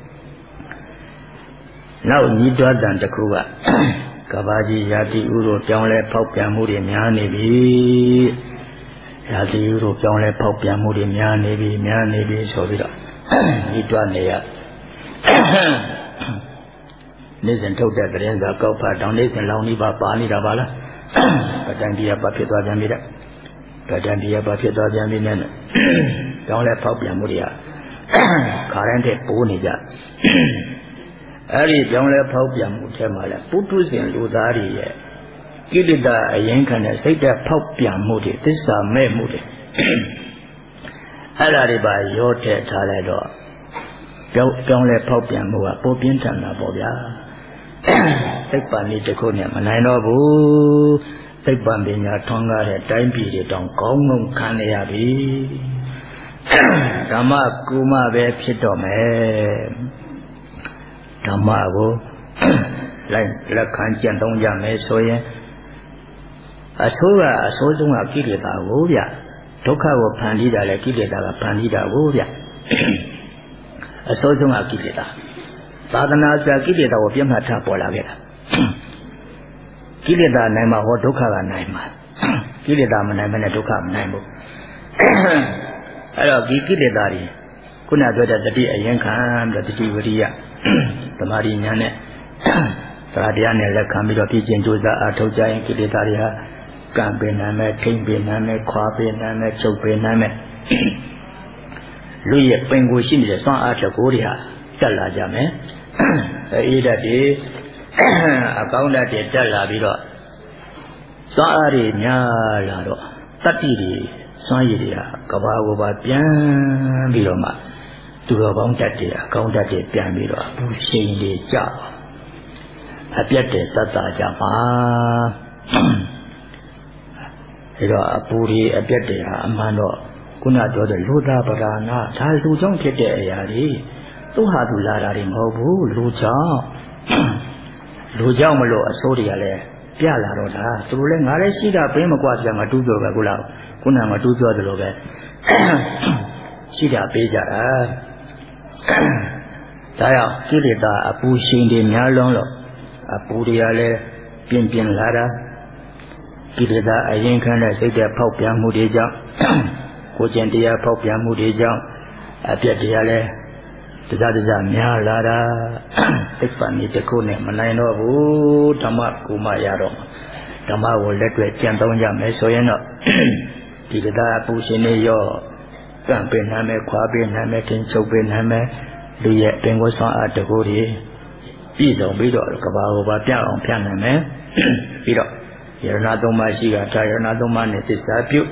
နောက်ညီးတွားတန်တစ်ခုကကဘာကြီးရာတိဥတို့ပြောင်းလဲဖောက်ပြန်မှုတွေများနေပြီရာတိဥတို့ပြောင်းလဲဖောက်ပြန်မှုတွေများနေပြီများနေပြီဆိုပြီးတော့ညီးတွားနေရနေ့စဉ်ထုတ်တဲ့သတင်းစာကောက်ဖတ်တောင်နေ့စဉ်လောင်နေပါပါနေတာပါလားပတန်တရားပါဖြစ်သွားပြန်ပြီတဲ့ပတန်တရားပါဖြစ်သွားပြန်ပြီနဲ့တောင်းလဲဖောက်ပြန်မှုတွေကခါတိုင်းတဲ့ပိုးနေကြအဲ့ဒီပြောင်းလဲဖောက်ပြန်မှုထဲမှာလဲပုထုဇဉ်လူသားတွေရဲ့ကိလေသာအရင်ခံတဲ့စိတ်ဓာတ်ဖောက်ပြန်မှုတွေသစ္စာမဲ့မှုတွေအဲ့ဒါတွေပါရောထည့်ထားလိုက်တော့ပြောင်းပြောင်းလဲဖောက်ပြန်မှုကပိုပြင်းထန်တာပေါ့ဗျာသိပ္ပံနည်းတစ်ခုနဲ့မနိုင်တော့ဘူးသိပ္ပံပညာထွန်းကားတဲ့တိုင်းပြည်တွေတောင်ကောင်းငုံခံရပြီဓမ္မကူမပဲဖြစ်တော့မယ်ဓမ္မကိုလိုက်လက်ခံကျင့်သုံးကြမယ်ဆိုရင်အဆိုးကအဆိုးဆုံးကကိလေသာကိုဗျဒုက္ခကိုဖန်တီးတာလေကိလေသာကဖန်တီးတာကိုဗျအဆိုးဆုံးကကိလေသာသာသနာ့ဆရာကိလေသာကိုပြတ်မှတ်ထားပေါ်လာခဲ့တာကိလေသာနိုင်မှာဟောဒုက္ခကနိုင်မှာကိလေသာမနိုင်မနဲ့ဒုက္ခမနိုင်ဘူးအဲ့တော့ဒီကိလေသာတွေခုနပြောတဲ့တတိအရင်ခံတဲ့တတိဝရိယသမာဓိဉာဏ်နဲ့ဒါတရားနဲ့လက်ခံပြီးတော့ပြည်ကျင်ကြိုးစားအားထုတ်ကြရင်ကိလေသာတွေဟာကံပင်နာမဲ့ထိမ့်ပင်နာမဲ့ခွာပင်နာမဲ့ချုပ်ပင်နာမဲ့လူရဲ့ပင်ကိုရှိနေတဲ့စွမ်းအားတကူတွေဟာတက်လာကြမယ်အေးဓာတ်တွေအကောင်းဓာတ်တွေတက်လာပြီးတော့စွမ်းအားတွေများလာတော့တတ္တိတွေစွမ်းရည်တွေဟာကဘာကိုပါပြန်ပြီးတော့မှသူတော်ကောင်းတတ်တွေအကောင်းတတ်တွေပြန်ပြီးတော့အပူရှိန်တွေကြအပြတ်တဲ့သတ္တကြမှာအဲတော့အပူတွေအပြတ်တွေဟာအမှန်တော့ခုနပြောတဲ့လူသားပဓာနာဒါလူကြောင့်ဖြစ်တဲ့အရာတွေသူ့ဟာသူလာတာတွေမဟုတ်ဘူးလူကြောင့်လူကြောင့်မလို့အစိုးတွေကလည်းပြလာတော့တာသူတို့လည်းငါလည်းရှိတာပင်းမကွာပြန်မတူးပြောပဲခုလောက်ခုနကတူးပြောသလိုပဲရှိတာပေးကြတာဒါကြောင့်ကိလေသာအပူရှင်တွေများလုံးလို့အပူတွေကလည်းပြင်းပြင်းလာတာကိလေသာအရင်ခံတဲ့စိတ်တဲ့ဖောက်ပြန်မှုတွေကြောင့်ကိုကျင်တရားဖောက်ပြန်မှုတွေကြောင့်အပြတ်တရားလည်းတစားတစားများလာတာသိပ္ပံဤတစ်ခုနဲ့မနိုင်တော့ဘူးဓမ္မကူမရတော့ဓမ္မကိုလက်တွေ့ကြံသုံးကြမယ်ဆိုရင်တော့ဒီတရားအပူရှင်တွေရောကံပင်နာမယ်ခွာပင်နာမယ်ထင်းချုပ်ပင်နာမယ်လူရဲ့ပင်ကိုဆွမ်းအားတကူတွေပြည်စုံပြီးတော့ကဘာကိုပါပြအောင်ပြနိုင်မယ်ပြီးတော့ယရဏသုံးပါးရှိတာဒါယရဏသုံးပါးနဲ့သစ္စာပြု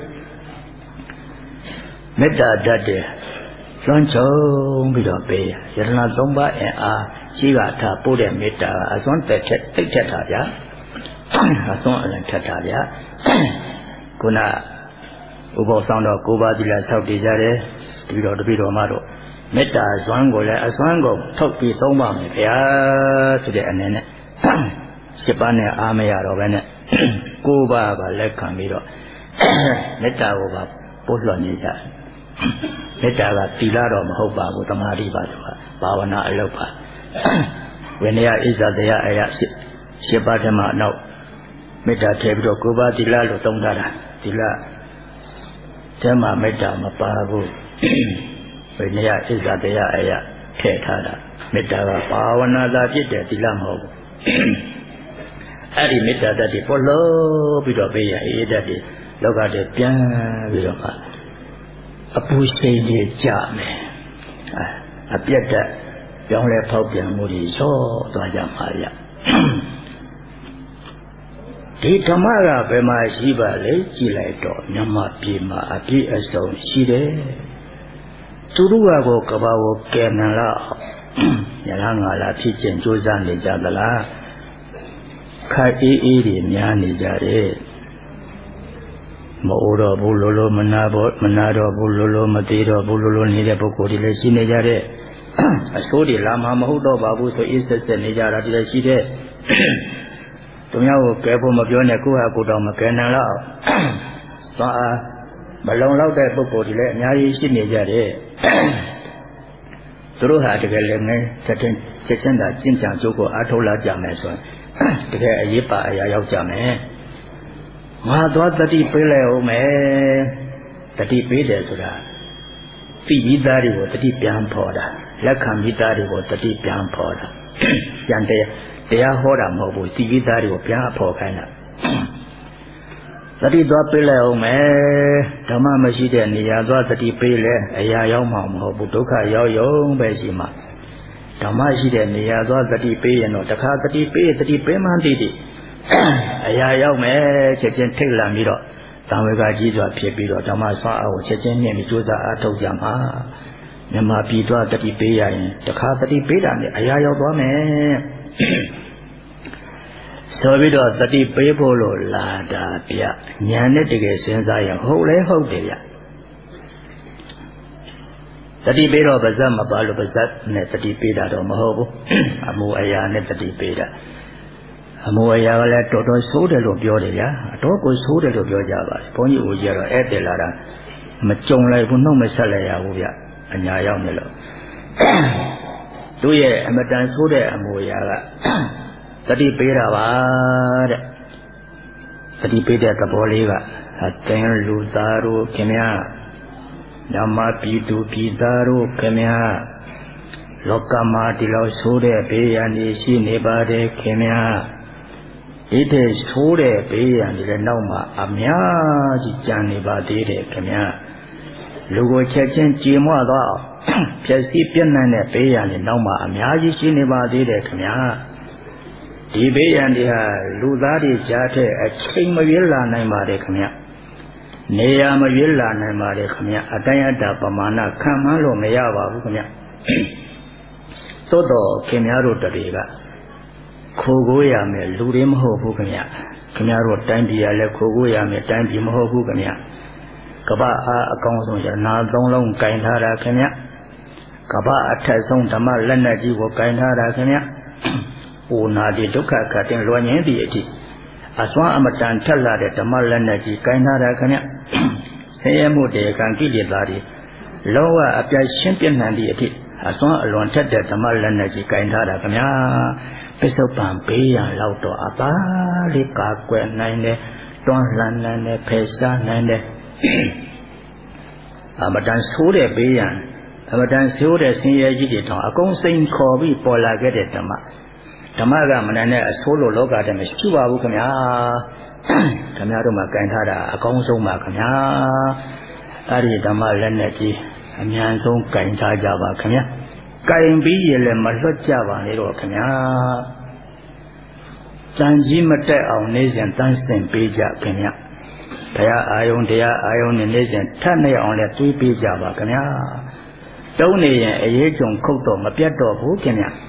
မေတ္တာတတ်တဲ့လွန်ချုံပြီးတော့ပေးရယရဏသုံးပါးအင်အားရှိကထားပို့တဲ့မေတ္တာအစွမ်းတက်ချက်တိတ်ချက်တာဗျာအစွမ်းအလန်ထက်တာဗျာခုနဥပ္ပောဆောင်တော့ကိုးပါးသီလဆောက်တည်ကြတယ်တပည့်တော်တပည့်တော်မတို့မေတ္တာစွမ်းကိုလည်းအစွမ်းကုန်ထုတ်ပြီးသုံးပါမယ်ဗျာဆိုတဲ့အနေနဲ့စစ်ပါးနဲ့အားမရတော့ဘဲနဲ့ကိုးပါးပါလက်ခံပြီးတော့မေတ္တာကိုပါပို့လွှတ်နေကြမေတ္တာကသီလတော့မဟုတ်ပါဘူးသမာဓိပါဆိုတာဘာဝနာအလုပ်ပါဝိနည်းဣဇာတရားအရာစစ်ပါးဓမ္မအနောက်မေတ္တာထည့်ပြီးတော့ကိုးပါးသီလလို့သုံးတာသီလဓမ္မမေတ္တာမပါဘူးဝိနည်းဣဇာတရားအရာထည့်ထားတာမေတ္တာကဘာဝနာသာဖြစ်တဲ့သီလမဟုတ်ဘူးအဲ့ဒီမေတ္တာတတ်တွေပေါ်လို့ပြီးတော့ပေးရအေးတတ်တွေလောကတည်းပြန်ပြီးတော့အပူရှိန်ကြီးကြမယ်အပြတ်တက်ပြောင်းလဲဖောက်ပြန်မှုတွေရောသွားကြမှာရဒီဓမ္မကဘယ်မှာရှိပါလဲကြည့်လိုက်တော့မြမပြေမှာအပြည့်အစုံရှိတယ်သူတို့ကတော့ကဘာကိုကယ်နလားရဟန်းငါလားဖြစ်ခြင်းကြိုးစားနေကြသလားခါအေးအေးတွေများနေကြတယ်မအိုတော့ဘူးလိုလိုမနာဘောမနာတော့ဘူးလိုလိုမသေးတော့ဘူးလိုလိုနေတဲ့ပုဂ္ဂိုလ်တွေလည်းရှိနေကြတဲ့အဆိုးတွေလာမှမဟုတ်တော့ပါဘူးဆိုအေးဆက်ဆက်နေကြတာတည်းရှိတဲ့သူများကိုကဲဖို့မပြောနဲ့ကိုယ့်ဟာကိုယ်တော့မကဲနိုင်တော့သွားအားမလုံလောက်တဲ့ပုဂ္ဂိုလ်တွေလည်းအများကြီးရှိနေကြတဲ့သူတို့ဟာတကယ်လည်းငယ်ချက်ချင်းချက်ချင်းသာကျင့်ကြံကြိုးကိုအားထုတ်လာကြမယ်ဆိုရင်တကယ်အရေးပါအရာရောက်ကြမယ်ငါသွားတတိပေးလိုက်အောင်မယ်တတိပေးတယ်ဆိုတာသိပြီးသားတွေကိုတတိပြန်ဖော်တာလက်ခံပြီးသားတွေကိုတတိပြန်ဖော်တာပြန်တယ်တရားဟောတာမဟုတ်ဘူးသိပြီးသားတွေကိုပြန်ဖော်ခိုင်းတာတတိသွားပေးလိုက်အောင်မယ်ဓမ္မမရှိတဲ့နေရာသွားတတိပေးလဲအရာရောက်မှာမဟုတ်ဘူးဒုက္ခရောက်ရုံပဲရှိမှာဓမ္မရှိတဲ့နေရာသွားတတိပေးရင်တော့တခါတတိပေးတတိပေးမှန်းသိတယ်အရာရောက်မယ်ချက်ချင်းထိတ်လန့်ပြီးတော့သံဝေကကြီးစွာဖြစ်ပြီးတော့ဓမ္မဆွမ်းအားကိုချက်ချင်းမြင့်ပြီးကြိုးစားအားထုတ်ကြမှာမြမပြည်သွားတတိပေးရရင်တခါတတိပေးတာနဲ့အရာရောက်သွားမယ်ဆိုပြီးတော့တတိပေးဖို့လို့လာတာဗျညာနဲ့တကယ်စဉ်းစားရင်ဟုတ်လဲဟုတ်တယ်ဗျတတိပေးတော့ပါဇက်မပါလို့ပါဇက်နဲ့တတိပေးတာတော့မဟုတ်ဘူးအမှုအရာနဲ့တတိပေးတာအမှုအရာကလည်းတော်တော်ဆိုးတယ်လို့ပြောတယ်ဗျာအတော်ကိုဆိုးတယ်လို့ပြောကြပါတယ်ဘုန်းကြီးဦးကြီးကတော့ဧည့်သည်လာတာမကြုံလိုက်ဘူးနှုတ်မဆက်လိုက်ရဘူးဗျအညာရောက်နေလို့သူ့ရဲ့အမတန်ဆိုးတဲ့အမှုအရာကတတိပေးတာပါတဲ့တတိပေးတဲ့သဘောလေးကအသင်လူသားတို့ခင်ဗျာဓမ္မပြည်သူပြည်သားတို့ခင်ဗျာလောကမှာဒီလောက်ဆိုးတဲ့ဘေးရန်တွေရှိနေပါတယ်ခင်ဗျာဒီတဲ့ဆိုးတဲ့ဘေးရန်တွေလည်းနောက်မှာအများကြီးကြံနေပါသေးတယ်ခင်ဗျာလူကိုချက်ချင်းကြေမွသွားဖြည့်စည်းပြည့်နှံ့တဲ့ဘေးရန်တွေနောက်မှာအများကြီးရှိနေပါသေးတယ်ခင်ဗျာဒီဘေးရန်တွေဟာလူသားတွေကြားတဲ့အချိန်မရွေးလာနိုင်ပါတယ်ခင်ဗျာနေရာမရွေးလာနိုင်ပါတယ်ခင်ဗျာအတိုင်းအတာပမာဏခံမှန်းလို့မရပါဘူးခင်ဗျာသို့တော်ခင်ဗျားတို့တည်းကခိုးကိုရမယ်လူတွေမဟုတ်ဘူးခင်ဗျခင်ဗျားတို့တိုင်းပြည်ရလဲခိုးကိုရမယ်တိုင်းပြည်မဟုတ်ဘူးခင်ဗျကပ္ပအားအကောင်းဆုံးရနာသုံးလုံးကင်ထားတာခင်ဗျကပ္ပအထက်ဆုံးဓမ္မလက်နက်ကြီးကိုကင်ထားတာခင်ဗျအိုနာတိဒုက္ခခတ်တင်လွန်ငင်းသည့်အထိအစွမ်းအမတန်ထက်လာတဲ့ဓမ္မလက်နက်ကြီးကင်ထားတာခင်ဗျဆင်းရဲမှုတေကံကိလေသာတွေလောကအပြတ်ရှင်းပြနိုင်သည့်အထိအစွမ်းအလွန်ထက်တဲ့ဓမ္မလက်နက်ကြီးကင်ထားတာခင်ဗျာပစ္စုပန်ဘေးရန်လောက်တော့အပါလေးကာကွယ်နိုင်တယ်တွန်းလှန်နိုင်တယ်ဖယ်ရှားနိုင်တယ်အမတန်ဆိုးတဲ့ဘေးရန်အမတန်ဆိုးတဲ့ဆင်းရဲကြီးတွေတောင်အကုန်စိန်ခေါ်ပြီးပေါ်လာခဲ့တဲ့ဓမ္မဓမ္မကမနနဲ့အဆိုးလို့လောကတည်းမရှိပါဘူးခင်ဗျာခင်ဗျားတို့မှကင်ထားတာအကောင်းဆုံးပါခင်ဗျာအဲ့ဒီဓမ္မလက်နဲ့ကြီးအမြန်ဆုံးကင်ထားကြပါခင်ဗျာကင်ပြီးရင်လည်းမလွတ်ကြပါနဲ့တော့ခင်ဗျာတန်ကြီးမတက်အောင်နေစဉ်တန်းစင်ပေးကြခင်ဗျာဘုရားအာယုန်တရားအာယုန်နဲ့နေစဉ်ထပ်နေအောင်လည်းတွေးပေးကြပါခင်ဗျာတုံးနေရင်အေးကြုံခုတ်တော့မပြတ်တော့ဘူးခင်ဗျာ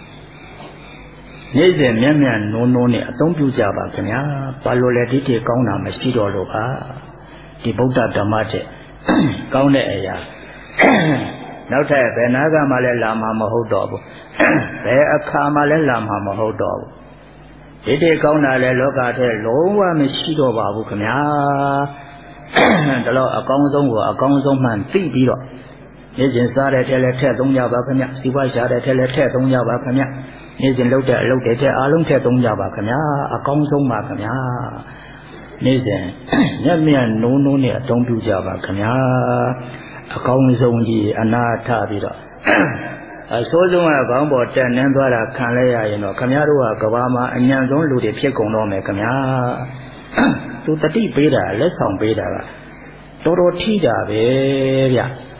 နေ့စဉ်မြတ်မြတ်နိုးနိုးနဲ့အသုံးပြုကြပါခင်ဗျာဘာလို့လဲဒီတိကောင်းတာမရှိတော့လို့ပါဒီဗုဒ္ဓဓမ္မတဲ့ကောင်းတဲ့အရာနောက်ထပ်ဘယ်နာကမှလည်းလာမှာမဟုတ်တော့ဘူးဘယ်အခါမှလည်းလာမှာမဟုတ်တော့ဘူးဒီတိကောင်းတာလည်းလောကထဲလုံးဝမရှိတော့ပါဘူးခင်ဗျာဒါတော့အကောင်းဆုံးကိုအကောင်းဆုံးမှန်သိပြီးတော့နေ့စဉ်စားတဲ့ထဲလည်းထည့်သုံးကြပါခင်ဗျစီပွားရှာတဲ့ထဲလည်းထည့်သုံးကြပါခင်ဗျနေ့စဉ်လုပ်တဲ့အလုပ်တွေထဲအားလုံးထည့်သုံးကြပါခင်ဗျအကောင်းဆုံးပါခင်ဗျနေ့စဉ်မြတ်မြတ်နိုးနိုးနဲ့အသုံးပြုကြပါခင်ဗျအကောင်းဆုံးကြီးအနာထပြီးတော့အဆိုးဆုံးကခေါင်းပေါ်တက်နှင်းသွားတာခံလဲရရင်တော့ခင်ဗျားတို့ကကဘာမှာအညံဆုံးလူတွေဖြစ်ကုန်တော့မယ်ခင်ဗျာသူတတိပေးတာလက်ဆောင်ပေးတာကတော်တော်ထိတာပဲဗျ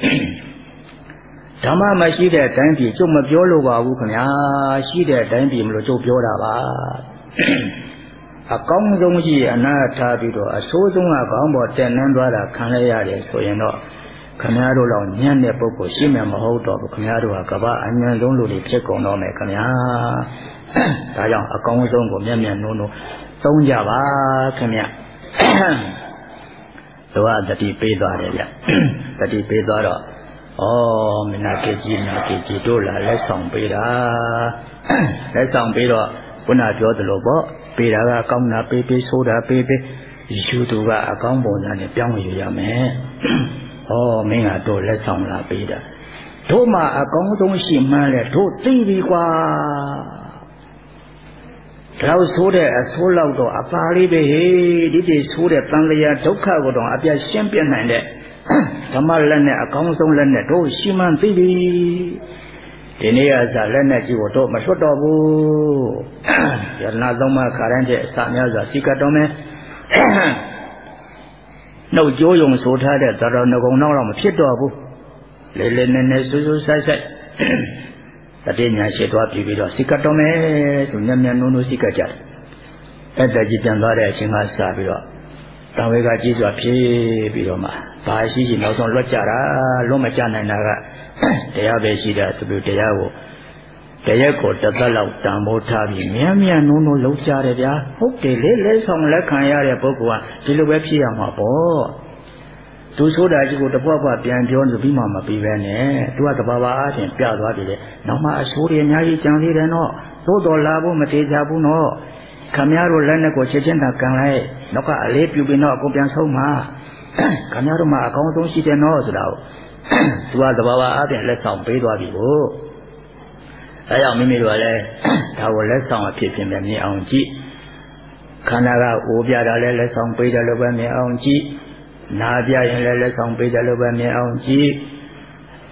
ဓမ္မမရှိတဲ့အတိုင်းပြည်ကျုပ်မပြောလို့ပါဘူးခင်ဗျာရှိတဲ့အတိုင်းပြည်မလို့ကျုပ်ပြောတာပါအကောင်းဆုံးကြီးအနာထားပြီးတော့အဆိုးဆုံးကခေါင်းပေါ်တက်နှင်းသွားတာခံလဲရတယ်ဆိုရင်တော့ခင်ဗျားတို့လောက်ညံ့တဲ့ပုဂ္ဂိုလ်ရှိမှမဟုတ်တော့ဘူးခင်ဗျားတို့ကကမ္ဘာအညံဆုံးလူတွေဖြစ်ကုန်တော့မယ်ခင်ဗျာဒါကြောင့်အကောင်းဆုံးကိုမျက်မျက်နှုံးနှုံးသုံးကြပါခင်ဗျတို့ကတတိပေးသွားတယ်ဗျတတိပေးသွားတော့ဩမနာကေကြီးနာကေကြီးတို့လာလက်ဆောင်ပေးတာလက်ဆောင်ပေးတော့ခုနပြောသလိုပေါ့ပေးတာကကောင်းတာပေးပေးဆိုးတာပေးပေးယူသူကအကောင်းပုံစံနဲ့ပြောင်းယူရမယ်ဩမင်းကတို့လက်ဆောင်လာပေးတာတို့မှအကောင်းဆုံးရှိမှန်းလဲတို့သိပြီကွာလောက်ဆိုးတဲ့အဆိုးလောက်တော့အပါလေးပဲဟေးဒီတိဆိုးတဲ့တန်လျာဒုက္ခကိုတော့အပြတ်ရှင်းပြနိုင်တဲ့ဓမ္မလက်နဲ့အကောင်းဆုံးလက်နဲ့တို့ရှိမှန်းသိပြီဒီနေ့အစားလက်နဲ့ကြည့်ဖို့တော့မလွတ်တော့ဘူးယရဏသုံးပါးခါတိုင်းတဲ့အစများစွာစိကတ်တော်မယ်နှုတ်ကြိုးယုံဆိုထားတဲ့တော်တော်ငကုံနောက်တော့မဖြစ်တော့ဘူးလေလေနဲ့နဲ့ဆူဆူဆိုင်ဆိုင်တတိညာရှိသွားပြီးပြီးတော့စိကတ်တော်မယ်ဆိုညံ့ညံ့နုံနုံစိကတ်ကြတယ်အဲ့ဒါကြီးပြန်သွားတဲ့အချိန်ကစပြီးတော့တံဝေကကြီးစွာဖြည့်ပြီးတော့မှဘာရှိရှိနောက်ဆုံးလွတ်ကြတာလွတ်မကြနိုင်တာကတရားပဲရှိတာဆိုပြီးတရားကိုတရားကိုတစ်သက်လောက်တန်ဖိုးထားပြီးမြန်းမြန်းနုံနုံလုံးကြတယ်ဗျာဟုတ်တယ်လေလက်ဆောင်လက်ခံရတဲ့ပုဂ္ဂိုလ်ကဒီလိုပဲဖြစ်ရမှာပေါ့သူဆိုတာကြီးကိုတပွားပွားပြန်ပြောလို့ပြီးမှမပြီးပဲနဲ့သူကတဘာဘာအားဖြင့်ပြသွားပြီလေနောက်မှအဆိုးတွေအများကြီးကြံသေးတယ်နော်သို့တော်လာဖို့မသေးချဘူးနော်ခမည်းတော်လက်နဲ့ကိုချက်ချင်းသာကန်လိုက်နောက်က အလေးပြုပြီးတော့အကုန်ပြန်ဆုံးမှာခမည်းတော်မှာအကောင်းဆုံးရှိတယ်နော်ဆိုတာကိုသူကတဘာဘာအားဖြင့်လက်ဆောင်ပေးသွားပြီကိုအဲကြောင့်မိမိတို့ကလည်းဒါကိုလက်ဆောင်အဖြစ်ဖြင့်မြင်အောင်ကြည့်ခန္ဓာကအိုးပြတာလည်းလက်ဆောင်ပေးတယ်လို့ပဲမြင်အောင်ကြည့်နာပြရင်လည်းလက်ဆောင်ပေးတယ်လို့ပဲမြင်အောင်ကြည့်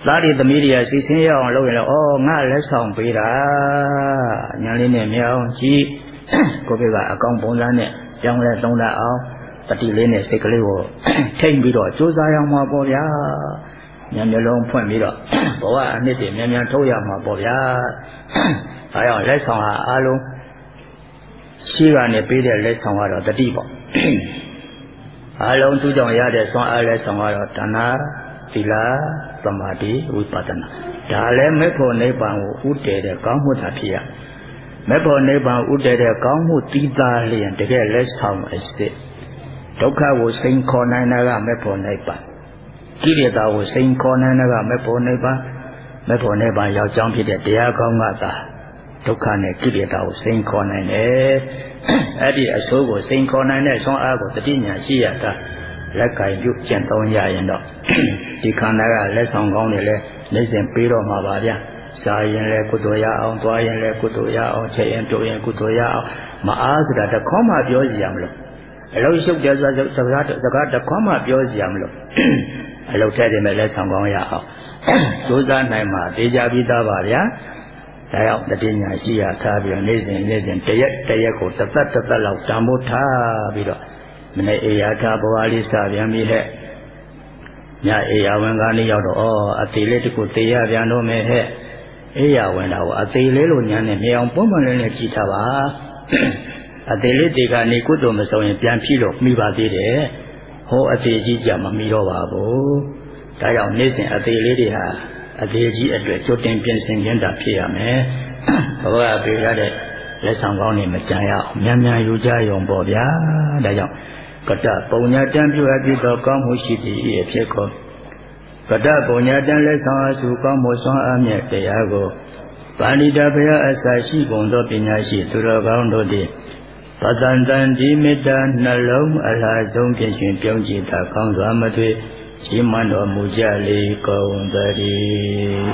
သားရီသမီးတွေကစီစင်းရအောင်လုပ်ရင်လည်းအော်ငါလက်ဆောင်ပေးတာညာလေးနဲ့မြောင်းကြည့်ကိုပြကအကောင်ပုံစံနဲ့ကြောင်းလဲသုံးတတ်အောင်တတိလေးနဲ့စိတ်ကလေးကိုထိမ့်ပြီးတော့ကြိုးစားရမှာပေါ့ဗျာဉာဏ်မျိုးလုံးဖွင့်ပြီးတော့ဘဝအနှစ်တွေမြန်မြန်ထုတ်ရမှာပေါ့ဗျာဒါကြောင့်လက်ဆောင်ဟာအားလုံးရှိကနေပေးတဲ့လက်ဆောင်ကတော့တတိပေါ့အားလုံးသူကြောင့်ရတဲ့ဆွမ်းအားလက်ဆောင်ကတော့ဒါနသီလသမာဓိဝိပဿနာဒါလည်းမေဖို့နိဗ္ဗာန်ကိုဥတည်တဲ့ကောင်းမှုသာဖြစ်ရမေဖို့နိဗ္ဗာန်ဥတည်တဲ့ကောင်းမှုတည်တာလျင်တကယ်လက်ဆောင်အစစ်ဒုက္ခကိုစိန်ခေါ်နိုင်တာကမေဖို့နိဗ္ဗာန်ကိလေသာကိုစိန်ခေါ်နိုင်တာကမေဖို့နိဗ္ဗာန်မေဖို့နိဗ္ဗာန်ရောက်ကြောင်းဖြစ်တဲ့တရားကောင်းကသာဒုက္ခနဲ့ကိလေသာကိုစိန်ခေါ်နိုင်တယ်အဲ့ဒီအဆိုးကိုစိန်ခေါ်နိုင်တဲ့ဆွမ်းအားကိုတတိညာရှိရတာလက်ကင်ပြုကျင့်သုံးရရင်တော့ဒီခန္ဓာကလက်ဆောင်ကောင်းတွေလဲနေစဉ်ပေးတော့မှာပါဗျာစားရင်လဲကုသိုလ်ရအောင်သွားရင်လဲကုသိုလ်ရအောင်ချက်ရင်တို့ရင်ကုသိုလ်ရအောင်မအားဆိုတာတခေါမှပြောစီရမလို့အလုံးရှုပ်တယ်ဆိုစကားစကားတခေါမှပြောစီရမလို့အလုံးထဲတယ်မဲ့လက်ဆောင်ကောင်းရအောင်ကြိုးစားနိုင်မှာတေချာပြီးသားပါဗျာဒါကြောင့်တတိညာရှိရထားပြီးတော့နေ့စဉ်နေ့စဉ်တရက်တရက်ကိုတစ်သက်တစ်သက်လောက်တန်ဖိုးထားပြီးတော့မနေ့အေယာထားဘဝလေးစပြန်ပြီးဟဲ့ညအေယာဝင်ကနေရောက်တော့ဩအသေးလေးတခုသေးရပြန်တော့မယ်ဟဲ့အေယာဝင်တာကိုအသေးလေးလိုညာနဲ့မြေအောင်ပုံမှန်လေးနဲ့ကြည့်ထားပါအသေးလေးတွေကနေကုသိုလ်မဆုံးရင်ပြန်ဖြည့်လို့မိပါသေးတယ်ဟောအသေးကြီးကြမမိတော့ပါဘူးဒါကြောင့်နေ့စဉ်အသေးလေးတွေဟာအသေးကြီးအတွက်ကြိုတင်ပြင်ဆင်ခြင်းတာဖြစ်ရမယ်ဘဝပေးရတဲ့လက်ဆောင်ကောင်းတွေမကြံရအောင်မြန်မြန်ယူကြရုံပေါ့ဗျာဒါကြောင့်ကတ္တပုံညာတံပြုအပ်ပြီးတော့ကောင်းမှုရှိသည်၏အဖြစ်ကိုကတ္တပုံညာတံလက်ဆောင်အစုကောင်းမှုဆွမ်းအားမြတ်တရားကိုပါဏိတဘုရားအစာရှိပုံသောပညာရှိသူတော်ကောင်းတို့သည်ပတန်တန်ဒီမေတ္တာနှလုံးအလားဆုံးဖြင့်ရှင်ပြုံးကြည်သာကောင်းစွာမသွေရှိမှန်တော်မူကြလေကုန်သတည်း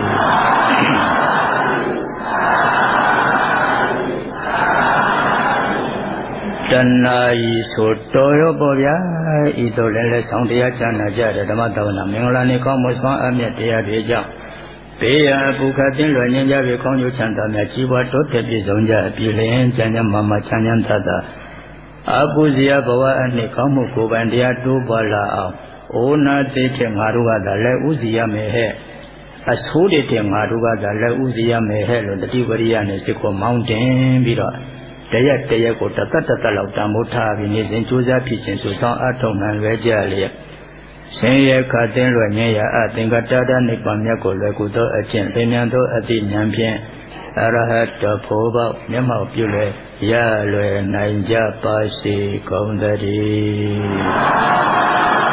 တဏှာဤဆိုတော်ရောပေါ့ဗျာဤတို့လည်းလက်ဆောင်တရားချနာကြတဲ့ဓမ္မတော်နာမင်္ဂလာနေကောင်းမွန်စွာအမြတ်တရားတွေကြောင့်ဘေးရန်ပုခတ်တင်းလွယ်ငြင်းကြပြီးကောင်းကျိုးချမ်းသာများကြီးပွားတိုးတက်ပြည့်စုံကြအပြည်လျင်ကျမ်းကျမ်းမာမာချမ်းချမ်းသာသာအပုဇ္ဇယဘဝအနှစ်ကောင်းမှုကိုယ်ပိုင်တရားတိုးပွားလာအောင်အိုနာတိခေငါတို့ကသာလက်ဥစီရမယ်ဟဲ့အဆိုးတဲ့ငါတို့ကသာလက်ဥစီရမယ်ဟဲ့လို့တတိဝရိယနဲ့စိတ်ကိုမောင်းတင်ပြီးတော့တရက်တရက်ကိုတသက်တသက်လောက်တန်ဖိုးထားပြီးနေစဉ်ကြိုးစားဖြစ်ခြင်းဆိုဆောင်အထောက်နိုင်လွယ်ကြလျက်ရှင်ရဲ့ခတ်တင်းလွယ်ငြိမ်းရာအသင်္ကတ္တနိဗ္ဗာန်မြတ်ကိုလွယ်ကူသောအကျင့်သင်မြန်သောအသိဉာဏ်ဖြင့်အရဟတဖို့ပေါမျက်မှောက်ပြုလွယ်ရလွယ်နိုင်ကြပါစေကုန်သတည်း